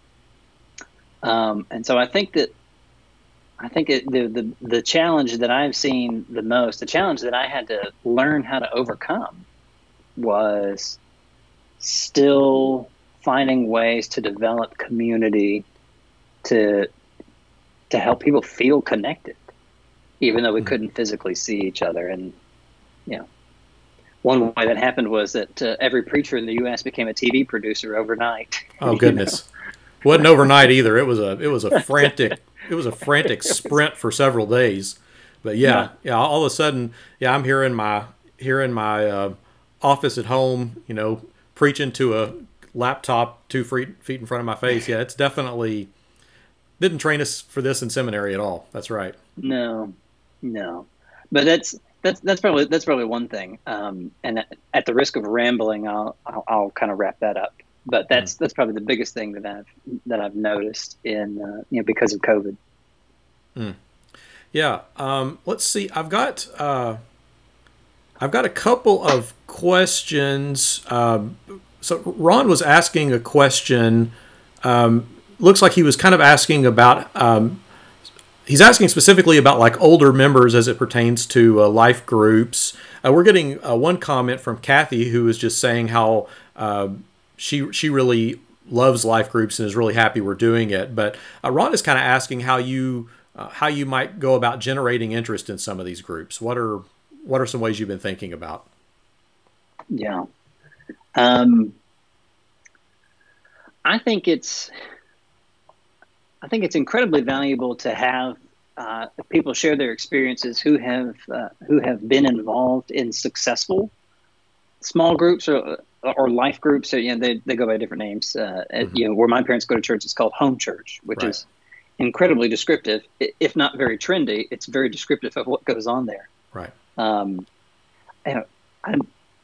Um, and so I think that I think it, the, the the challenge that I've seen the most, the challenge that I had to learn how to overcome, was still finding ways to develop community to to help people feel connected, even though we mm-hmm. couldn't physically see each other. And you know, one way that happened was that uh, every preacher in the U S became a T V producer overnight. Oh goodness, know? Wasn't overnight either. It was a it was a frantic it was a frantic sprint for several days. But yeah, yeah, yeah all of a sudden, yeah, I'm here in my here in my uh, office at home, you know, preaching to a laptop two feet feet in front of my face. Yeah, it's definitely didn't train us for this in seminary at all. That's right. No, no, but that's that's that's probably that's probably one thing. Um, and at, at the risk of rambling, I'll I'll, I'll kind of wrap that up. But that's mm. that's probably the biggest thing that I've that I've noticed in uh, you know because of COVID. Mm. Yeah. Um, let's see. I've got uh, I've got a couple of questions. Um, so Ron was asking a question. Um, looks like he was kind of asking about. Um, he's asking specifically about like older members as it pertains to uh, life groups. Uh, we're getting uh, one comment from Kathy who is just saying how uh, she she really loves life groups and is really happy we're doing it. But uh, Ron is kind of asking how you. Uh, how you might go about generating interest in some of these groups. What are what are some ways you've been thinking about? Yeah, um, I think it's I think it's incredibly valuable to have uh, people share their experiences who have uh, who have been involved in successful small groups or or life groups. So, you know, they they go by different names. Uh, mm-hmm. You know, where my parents go to church, it's called home church, which right. is incredibly descriptive, if not very trendy. It's very descriptive of what goes on there. Right. Um, you know, I,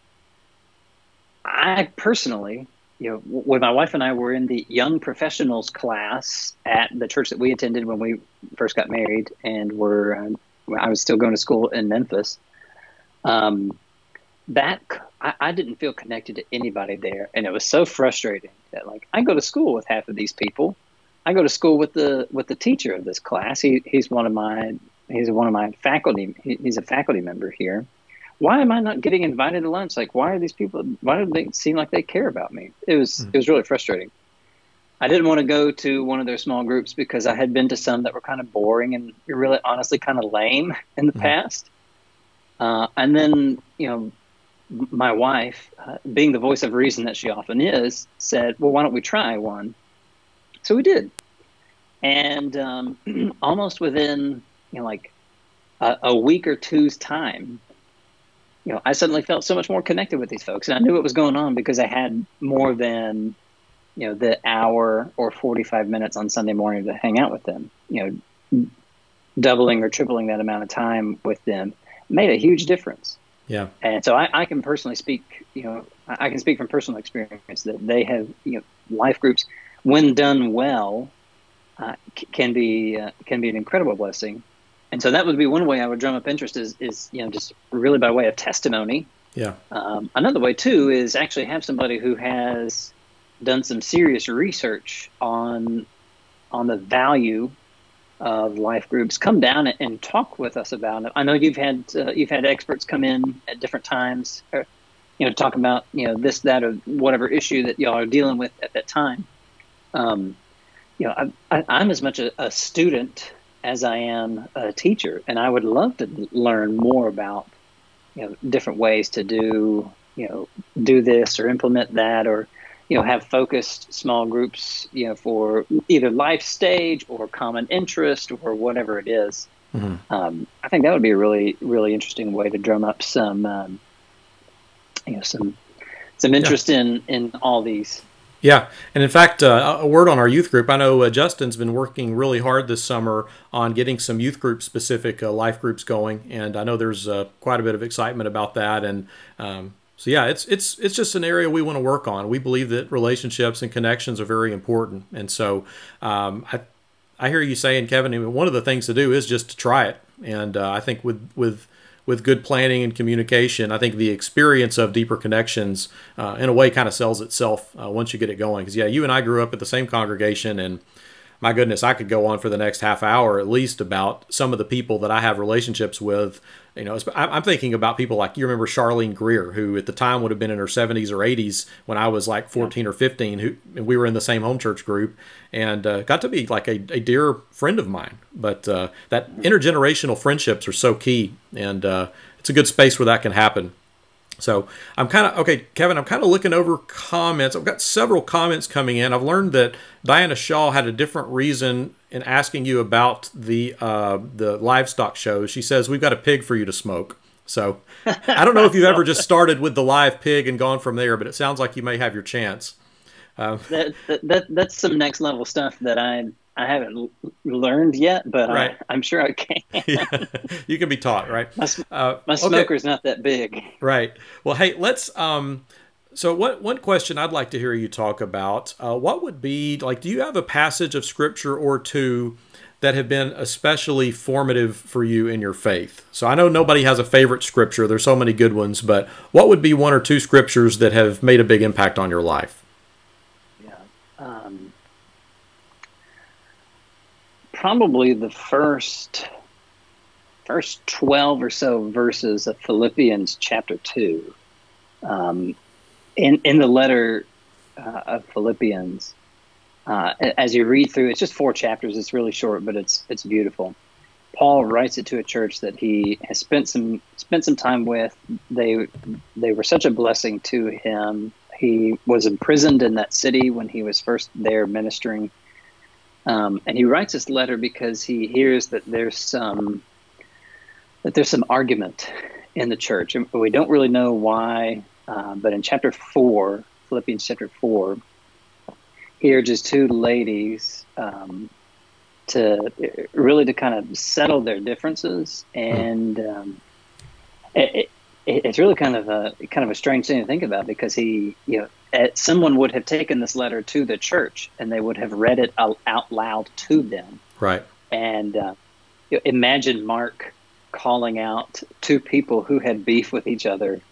I personally, you know, when my wife and I were in the young professionals class at the church that we attended when we first got married, and were um, I was still going to school in Memphis. Um, that I, I didn't feel connected to anybody there, and it was so frustrating that like I go to school with half of these people. I go to school with the with the teacher of this class. He he's one of my he's one of my faculty. He, he's a faculty member here. Why am I not getting invited to lunch? Like, why are these people? Why do they seem like they care about me? It was mm. it was really frustrating. I didn't want to go to one of their small groups because I had been to some that were kind of boring and really, honestly, kind of lame in the mm. past. Uh, and then, you know, my wife, uh, being the voice of reason that she often is, said, "Well, why don't we try one?" So we did, and um, almost within, you know, like a, a week or two's time, you know, I suddenly felt so much more connected with these folks, and I knew what was going on because I had more than, you know, the hour or forty-five minutes on Sunday morning to hang out with them. You know, doubling or tripling that amount of time with them made a huge difference. Yeah, and so I, I can personally speak, you know, I can speak from personal experience that they have, you know, life groups, when done well, uh, c- can be uh, can be an incredible blessing. And so that would be one way I would drum up interest is, is you know, just really by way of testimony. Yeah. Um, another way, too, is actually have somebody who has done some serious research on on the value of life groups come down and, and talk with us about it. I know you've had uh, you've had experts come in at different times, or, you know, talk about, you know, this, that, or whatever issue that y'all are dealing with at that time. Um, you know, I, I, I'm as much a, a student as I am a teacher, and I would love to learn more about, you know, different ways to do, you know, do this or implement that, or, you know, have focused small groups, you know, for either life stage or common interest or whatever it is. Mm-hmm. Um, I think that would be a really, really interesting way to drum up some, um, you know, some, some interest yeah. in, in all these. Yeah, and in fact, uh, a word on our youth group. I know uh, Justin's been working really hard this summer on getting some youth group specific uh, life groups going, and I know there's uh, quite a bit of excitement about that. And um, so, yeah, it's it's it's just an area we want to work on. We believe that relationships and connections are very important, and so um, I I hear you saying, Kevin, I mean, one of the things to do is just to try it, and uh, I think with with with good planning and communication, I think the experience of deeper connections, uh, in a way, kind of sells itself uh, once you get it going. Because, yeah, you and I grew up at the same congregation, and my goodness, I could go on for the next half hour at least about some of the people that I have relationships with. You know, I'm thinking about people like, you remember Charlene Greer, who at the time would have been in her seventies or eighties when I was like fourteen or fifteen, who and we were in the same home church group, and uh, got to be like a, a dear friend of mine. But uh, that intergenerational friendships are so key, and uh, it's a good space where that can happen. So I'm kind of, okay, Kevin, I'm kind of looking over comments. I've got several comments coming in. I've learned that Diana Shaw had a different reason in asking you about the uh, the livestock shows. She says, we've got a pig for you to smoke. So I don't know if you've ever just started with the live pig and gone from there, but it sounds like you may have your chance. that, that that that's some next level stuff that I I haven't l- learned yet, but I, Right. I'm sure I can. Yeah. You can be taught, right? My sm- Uh, my okay. smoker's not that big. Right. Well, hey, let's. Um, so, what one question I'd like to hear you talk about? Uh, what would be like? Do you have a passage of scripture or two that have been especially formative for you in your faith? So, I know nobody has a favorite scripture. There's so many good ones, but what would be one or two scriptures that have made a big impact on your life? Yeah. Um, probably the first first twelve or so verses of Philippians chapter two. Um, in in the letter uh, of Philippians, uh, as you read through, it's just four chapters. It's really short, but it's it's beautiful. Paul writes it to a church that he has spent some spent some time with. They they were such a blessing to him. He was imprisoned in that city when he was first there ministering, um, and he writes this letter because he hears that there's some that there's some argument in the church, and we don't really know why. Uh, but in chapter four, Philippians chapter four, he urges two ladies um, to really to kind of settle their differences, Hmm. and um, it, it, it's really kind of a kind of a strange thing to think about because he, you know, uh, someone would have taken this letter to the church and they would have read it out, out loud to them, Right. and uh, you know, imagine Mark calling out two people who had beef with each other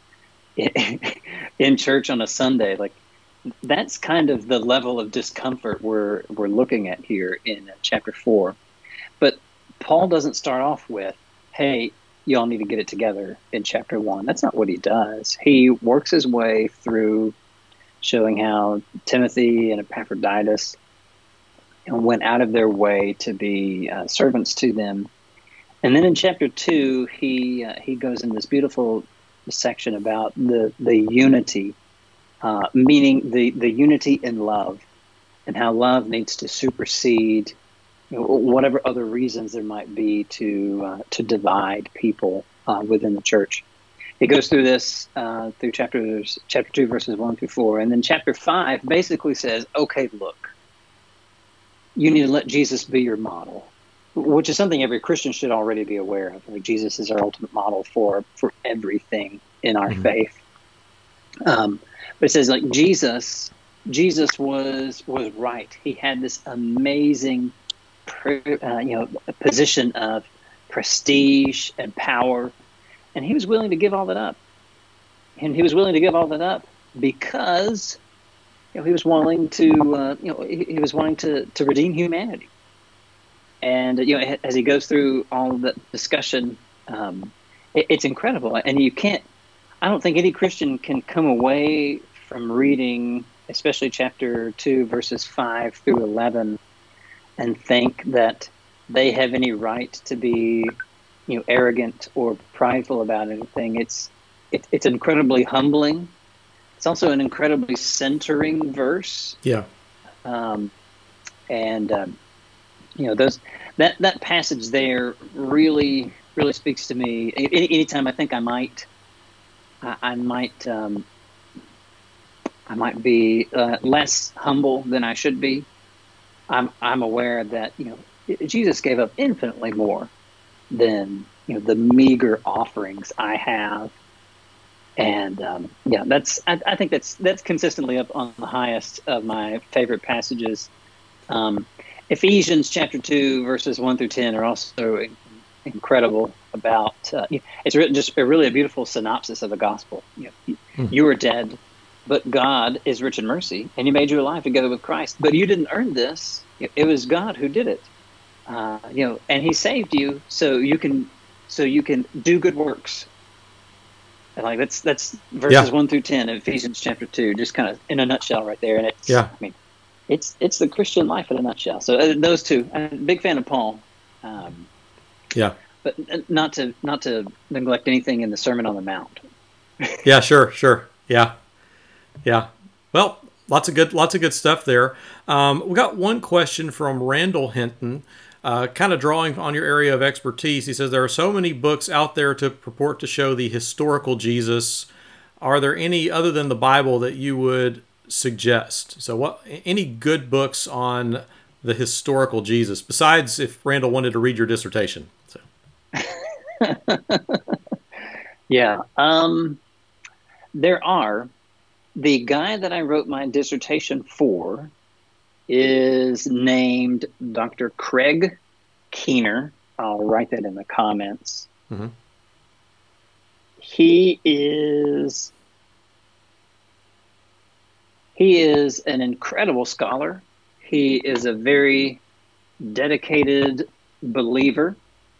in church on a Sunday. Like, that's kind of the level of discomfort we're we're looking at here in uh, chapter four. But Paul doesn't start off with, "Hey, y'all need to get it together," in chapter one. That's not what he does. He works his way through showing how Timothy and Epaphroditus, you know, went out of their way to be uh, servants to them. And then in chapter two, he uh, he goes in this beautiful section about the the unity, uh, meaning the the unity in love, and how love needs to supersede, you know, whatever other reasons there might be to uh, to divide people uh, within the church. He goes through this uh, through chapters chapter two verses one through four, and then chapter five basically says, "Okay, look, you need to let Jesus be your model." Which is something every Christian should already be aware of. Like, Jesus is our ultimate model for for everything in our Hmm. faith. Um, but it says, like, Jesus, Jesus was was right. He had this amazing, uh, you know, position of prestige and power, and he was willing to give all that up. And he was willing to give all that up because, you know, he was willing to, uh, you know, he, he was wanting to to redeem humanity. And, you know, as he goes through all of that discussion, um, it, it's incredible. And you can't, I don't think any Christian can come away from reading, especially chapter two, verses five through eleven, and think that they have any right to be, you know, arrogant or prideful about anything. It's, it, it's incredibly humbling. It's also an incredibly centering verse. Yeah. Um, and, um, you know, those that that passage there really really speaks to me. Any, anytime I think I might I, I might um, I might be uh, less humble than I should be, I'm I'm aware that, you know, Jesus gave up infinitely more than, you know, the meager offerings I have. And um, yeah, that's I, I think that's that's consistently up on the highest of my favorite passages. Um, Ephesians chapter two, verses one through ten are also incredible about, uh, it's written just a really a beautiful synopsis of the gospel. You know, Hmm. you were dead, but God is rich in mercy, and he made you alive together with Christ. But you didn't earn this. It was God who did it. Uh, you know, and he saved you so you can, so you can do good works. And like that's, that's verses Yeah. one through ten of Ephesians chapter two, just kind of in a nutshell right there. And it's, Yeah. I mean, It's it's the Christian life in a nutshell. So uh, those two, I'm a big fan of Paul, um, Yeah. but not to not to neglect anything in the Sermon on the Mount. Yeah. Sure. Sure. Yeah. Yeah. Well, lots of good, lots of good stuff there. Um, we got one question from Randall Hinton, uh, kind of drawing on your area of expertise. He says there are so many books out there to purport to show the historical Jesus. Are there any other than the Bible that you would suggest? So, what any good books on the historical Jesus besides if Randall wanted to read your dissertation? So, yeah, um, there are. The guy that I wrote my dissertation for is named Doctor Craig Keener. I'll write that in the comments. mm-hmm. He is he is an incredible scholar. He is a very dedicated believer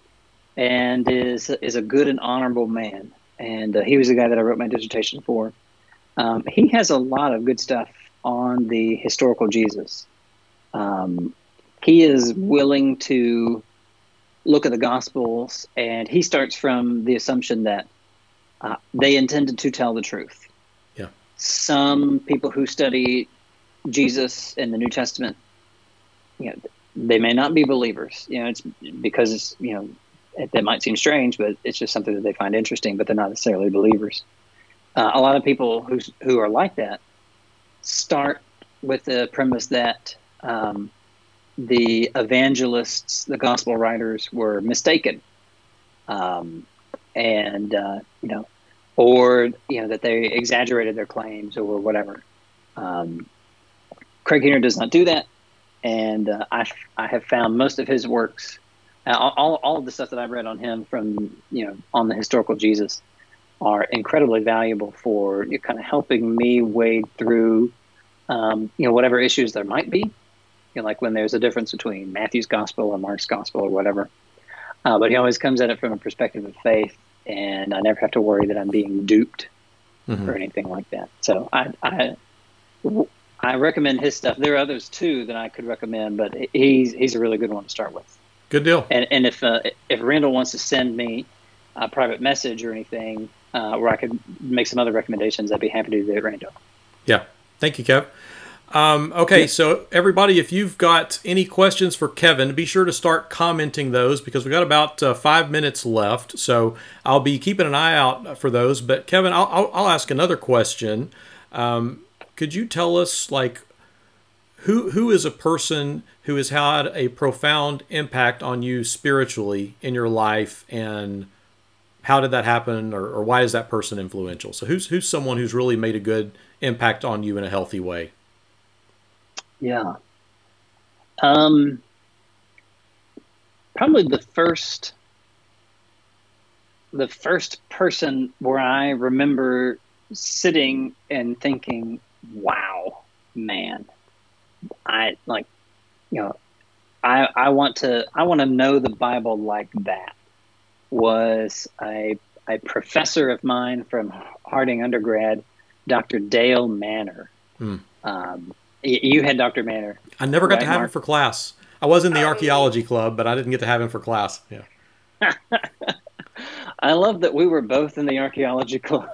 and is is a good and honorable man. And uh, he was the guy that I wrote my dissertation for. Um, he has a lot of good stuff on the historical Jesus. Um, he is willing to look at the Gospels, and he starts from the assumption that uh, they intended to tell the truth. Yeah. Some people who study Jesus in the New Testament, you know, they may not be believers. You know, it's because it's, you know, it, that might seem strange, but it's just something that they find interesting, but they're not necessarily believers. Uh, a lot of people who who are like that start with the premise that um, the evangelists, the gospel writers, were mistaken, um, and uh, you know, or you know that they exaggerated their claims or whatever. Um, Craig Keener does not do that, and uh, I I have found most of his works, uh, all all of the stuff that I've read on him from you know on the historical Jesus, are incredibly valuable for you know, kind of helping me wade through, um, you know, whatever issues there might be, you know, like when there's a difference between Matthew's gospel or Mark's gospel or whatever. Uh, but he always comes at it from a perspective of faith, and I never have to worry that I'm being duped mm-hmm. or anything like that. So I, I, I recommend his stuff. There are others too that I could recommend, but he's he's a really good one to start with. Good deal. And and if uh, if Randall wants to send me a private message or anything, Uh, where I could make some other recommendations, I'd be happy to do that, Randall. Yeah. Thank you, Kev. Um, okay, yeah. So everybody, if you've got any questions for Kevin, be sure to start commenting those because we've got about uh, five minutes left. So I'll be keeping an eye out for those. But Kevin, I'll, I'll, I'll ask another question. Um, could you tell us, like, who who is a person who has had a profound impact on you spiritually in your life, and how did that happen, or, or why is that person influential? So who's who's someone who's really made a good impact on you in a healthy way? Yeah. Um, probably the first, the first person where I remember sitting and thinking, wow, man, I like, you know, I, I want to, I want to know the Bible like that, was a, a professor of mine from Harding undergrad, Doctor Dale Manor. Hmm. Um, you had Doctor Manor. I never got right, to have Mark? him for class. I was in the archaeology club, but I didn't get to have him for class. Yeah. I love that we were both in the archaeology club.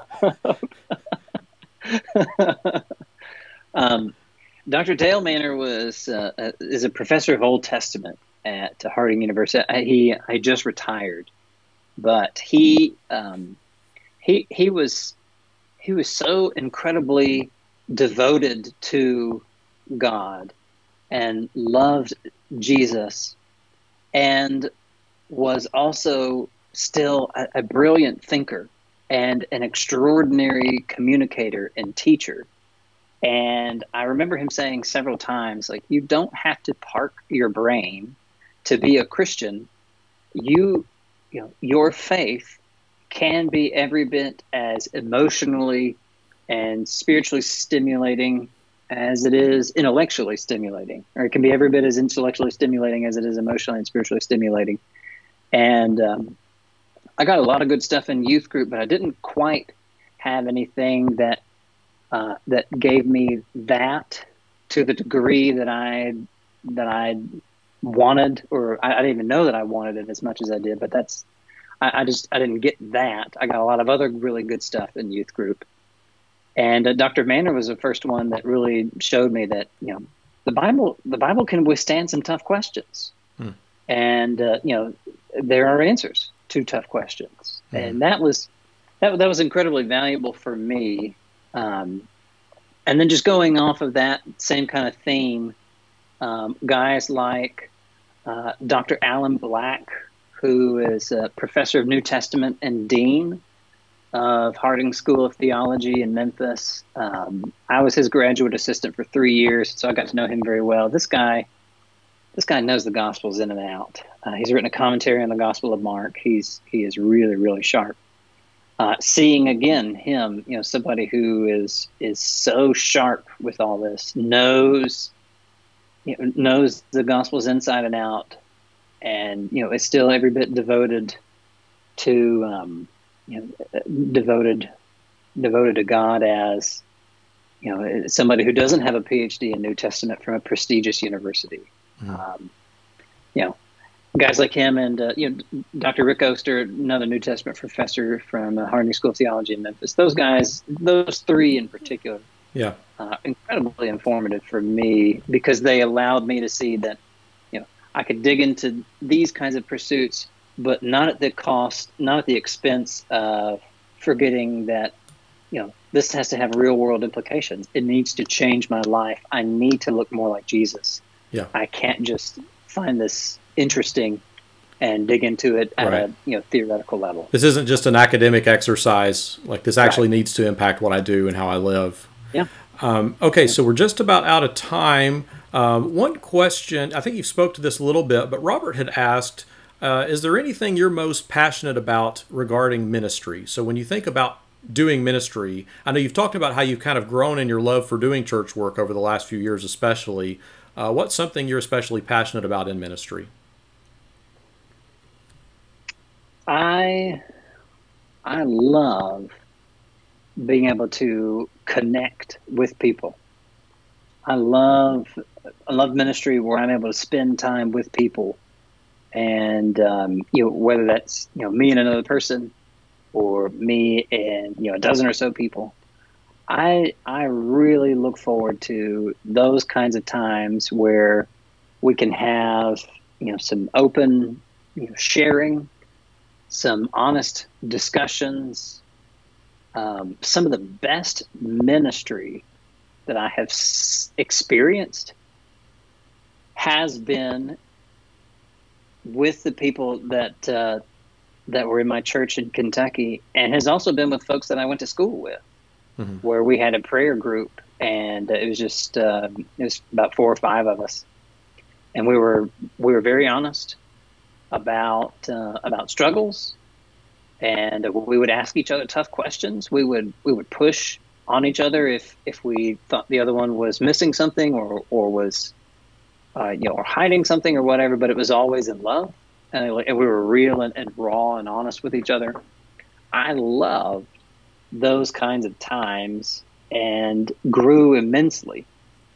um, Doctor Dale Manor was uh, a, is a professor of Old Testament at Harding University. He I just retired, but he um, he he was he was so incredibly devoted to God and loved Jesus, and was also still a, a brilliant thinker and an extraordinary communicator and teacher. And I remember him saying several times, like, you don't have to park your brain to be a Christian. You, you know, your faith can be every bit as emotionally and spiritually stimulating as it is intellectually stimulating, or it can be every bit as intellectually stimulating as it is emotionally and spiritually stimulating. And um, I got a lot of good stuff in youth group, but I didn't quite have anything that uh, that gave me that to the degree that I that I wanted, or I, I didn't even know that I wanted it as much as I did. But that's I, I just I didn't get that. I got a lot of other really good stuff in youth group. And uh, Doctor Manor was the first one that really showed me that, you know, the Bible the Bible can withstand some tough questions, hmm. and uh, you know, there are answers to tough questions, hmm. and that was that that was incredibly valuable for me. Um, and then just going off of that same kind of theme, um, guys like uh, Doctor Alan Black, who is a professor of New Testament and dean of Harding School of Theology in Memphis. Um, I was his graduate assistant for three years, so I got to know him very well. This guy, this guy knows the Gospels in and out. Uh, he's written a commentary on the Gospel of Mark. He's he is really really sharp. Uh, seeing again him, you know, somebody who is is so sharp with all this, knows you know, knows the Gospels inside and out, and you know is still every bit devoted to. Um, You know, devoted, devoted to God as, you know, somebody who doesn't have a P H D in New Testament from a prestigious university. Mm. Um, you know, guys like him and uh, you know, Doctor Rick Oster, another New Testament professor from uh, Harding School of Theology in Memphis. Those guys, those three in particular, yeah, uh, incredibly informative for me because they allowed me to see that, you know, I could dig into these kinds of pursuits, but not at the cost, not at the expense of forgetting that, you know, this has to have real world implications. It needs to change my life. I need to look more like Jesus. Yeah. I can't just find this interesting and dig into it at right. a, you know, theoretical level. This isn't just an academic exercise. Like this actually right. needs to impact what I do and how I live. Yeah. Um, okay. So we're just about out of time. Um, one question, I think you spoke to this a little bit, but Robert had asked, Uh, is there anything you're most passionate about regarding ministry? So when you think about doing ministry, I know you've talked about how you've kind of grown in your love for doing church work over the last few years especially. Uh, what's something you're especially passionate about in ministry? I I love being able to connect with people. I love I love ministry where I'm able to spend time with people. And, um, you know, whether that's, you know, me and another person or me and, you know, a dozen or so people, I, I really look forward to those kinds of times where we can have, you know, some open, you know, sharing, some honest discussions. Um, some of the best ministry that I have s- experienced has been with the people that uh, that were in my church in Kentucky, and has also been with folks that I went to school with, mm-hmm. where we had a prayer group, and it was just uh, it was about four or five of us, and we were we were very honest about uh, about struggles, and we would ask each other tough questions. We would we would push on each other if if we thought the other one was missing something or or was. Uh, you know, or hiding something or whatever, but it was always in love, and, it, and we were real and, and raw and honest with each other. I loved those kinds of times and grew immensely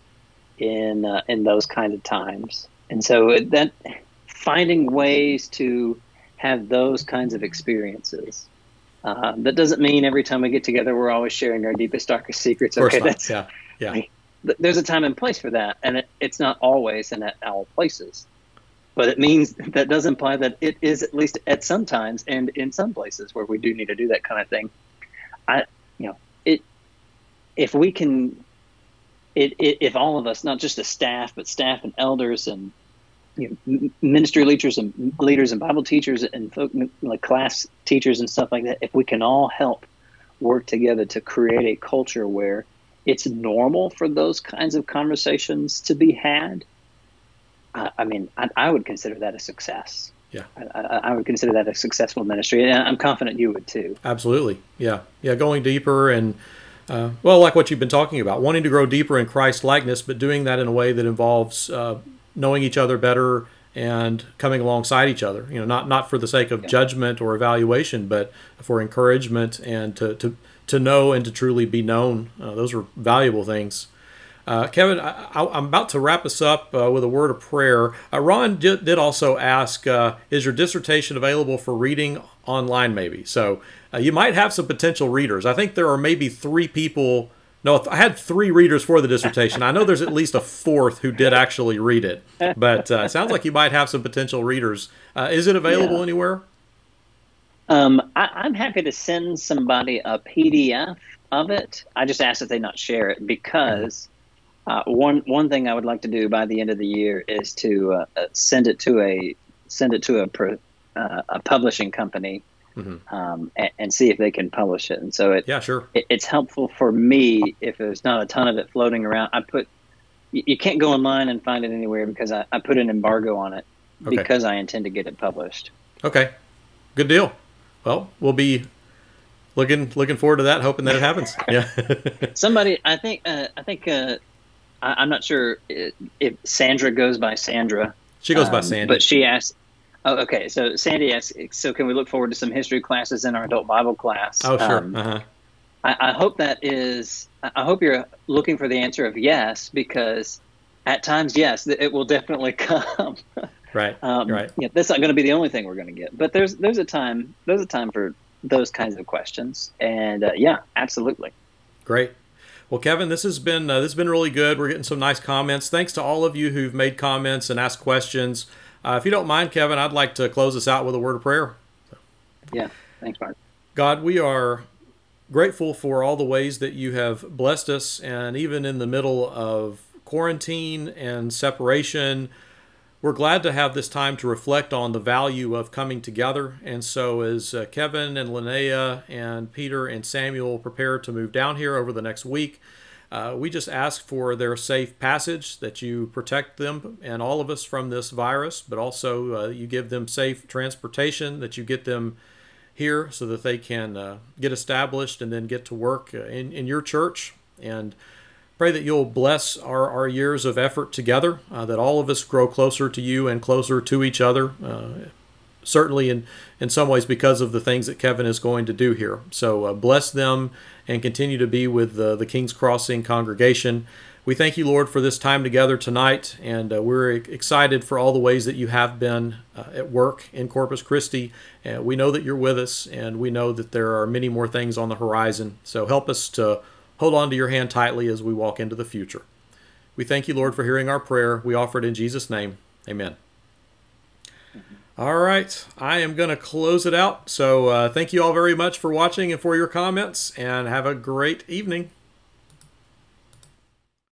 in uh, in those kinds of times. And so it, that finding ways to have those kinds of experiences. Uh, that doesn't mean every time we get together we're always sharing our deepest, darkest secrets. Of course okay, not. that's yeah, yeah. Like, there's a time and place for that, and it, it's not always and at all places. But it means that does imply that it is at least at some times and in some places where we do need to do that kind of thing. I, you know, it if we can, it, it if all of us, not just the staff, but staff and elders and you know, ministry leaders and leaders and Bible teachers and folk, like class teachers and stuff like that, if we can all help work together to create a culture where it's normal for those kinds of conversations to be had. I, I mean, I, I would consider that a success. Yeah, I, I would consider that a successful ministry, and I'm confident you would too. Absolutely. Yeah, yeah. Going deeper and uh, well, like what you've been talking about, wanting to grow deeper in Christ likeness, but doing that in a way that involves uh, knowing each other better and coming alongside each other. You know, not not for the sake of yeah. judgment or evaluation, but for encouragement and to to. to know and to truly be known. Uh, those are valuable things. Uh, Kevin, I, I, I'm about to wrap us up uh, with a word of prayer. Uh, Ron did, did also ask, uh, is your dissertation available for reading online maybe? So uh, you might have some potential readers. I think there are maybe three people. No, I had three readers for the dissertation. I know there's at least a fourth who did actually read it. But uh, it sounds like you might have some potential readers. Uh, is it available yeah. anywhere? Um, I, I'm happy to send somebody a P D F of it. I just ask that they not share it because uh, one one thing I would like to do by the end of the year is to uh, uh, send it to a send it to a pro, uh, a publishing company mm-hmm. um, and, and see if they can publish it. And so it yeah sure it, it's helpful for me if there's not a ton of it floating around. I put you, you can't go online and find it anywhere because I, I put an embargo on it okay. because I intend to get it published. Okay, good deal. Well, we'll be looking looking forward to that, hoping that it happens. Yeah. Somebody, I think, uh, I think, uh, I, I'm not sure if, if Sandra goes by Sandra. She goes um, by Sandy. But she asked, oh, okay. So Sandy asked, so can we look forward to some history classes in our adult Bible class? Oh, sure. Um, uh-huh. I, I hope that is, I hope you're looking for the answer of yes, because at times, yes, it will definitely come. Right. Um, right. Yeah, that's not going to be the only thing we're going to get, but there's there's a time there's a time for those kinds of questions, and uh, yeah, absolutely. Great. Well, Kevin, this has been uh, this has been really good. We're getting some nice comments. Thanks to all of you who've made comments and asked questions. Uh, if you don't mind, Kevin, I'd like to close us out with a word of prayer. So. Yeah. Thanks, Mark. God, we are grateful for all the ways that you have blessed us, and even in the middle of quarantine and separation, we're glad to have this time to reflect on the value of coming together. And so as uh, Kevin and Linnea and Peter and Samuel prepare to move down here over the next week, uh, we just ask for their safe passage, that you protect them and all of us from this virus, but also uh, you give them safe transportation, that you get them here so that they can uh, get established and then get to work uh, in, in your church. And pray that you'll bless our, our years of effort together, uh, that all of us grow closer to you and closer to each other, uh, certainly in, in some ways because of the things that Kevin is going to do here. So uh, bless them and continue to be with uh, the King's Crossing congregation. We thank you, Lord, for this time together tonight, and uh, we're excited for all the ways that you have been uh, at work in Corpus Christi. And we know that you're with us, and we know that there are many more things on the horizon. So help us to hold on to your hand tightly as we walk into the future. We thank you, Lord, for hearing our prayer. We offer it in Jesus' name. Amen. Mm-hmm. All right. I am going to close it out. So uh, thank you all very much for watching and for your comments, and have a great evening.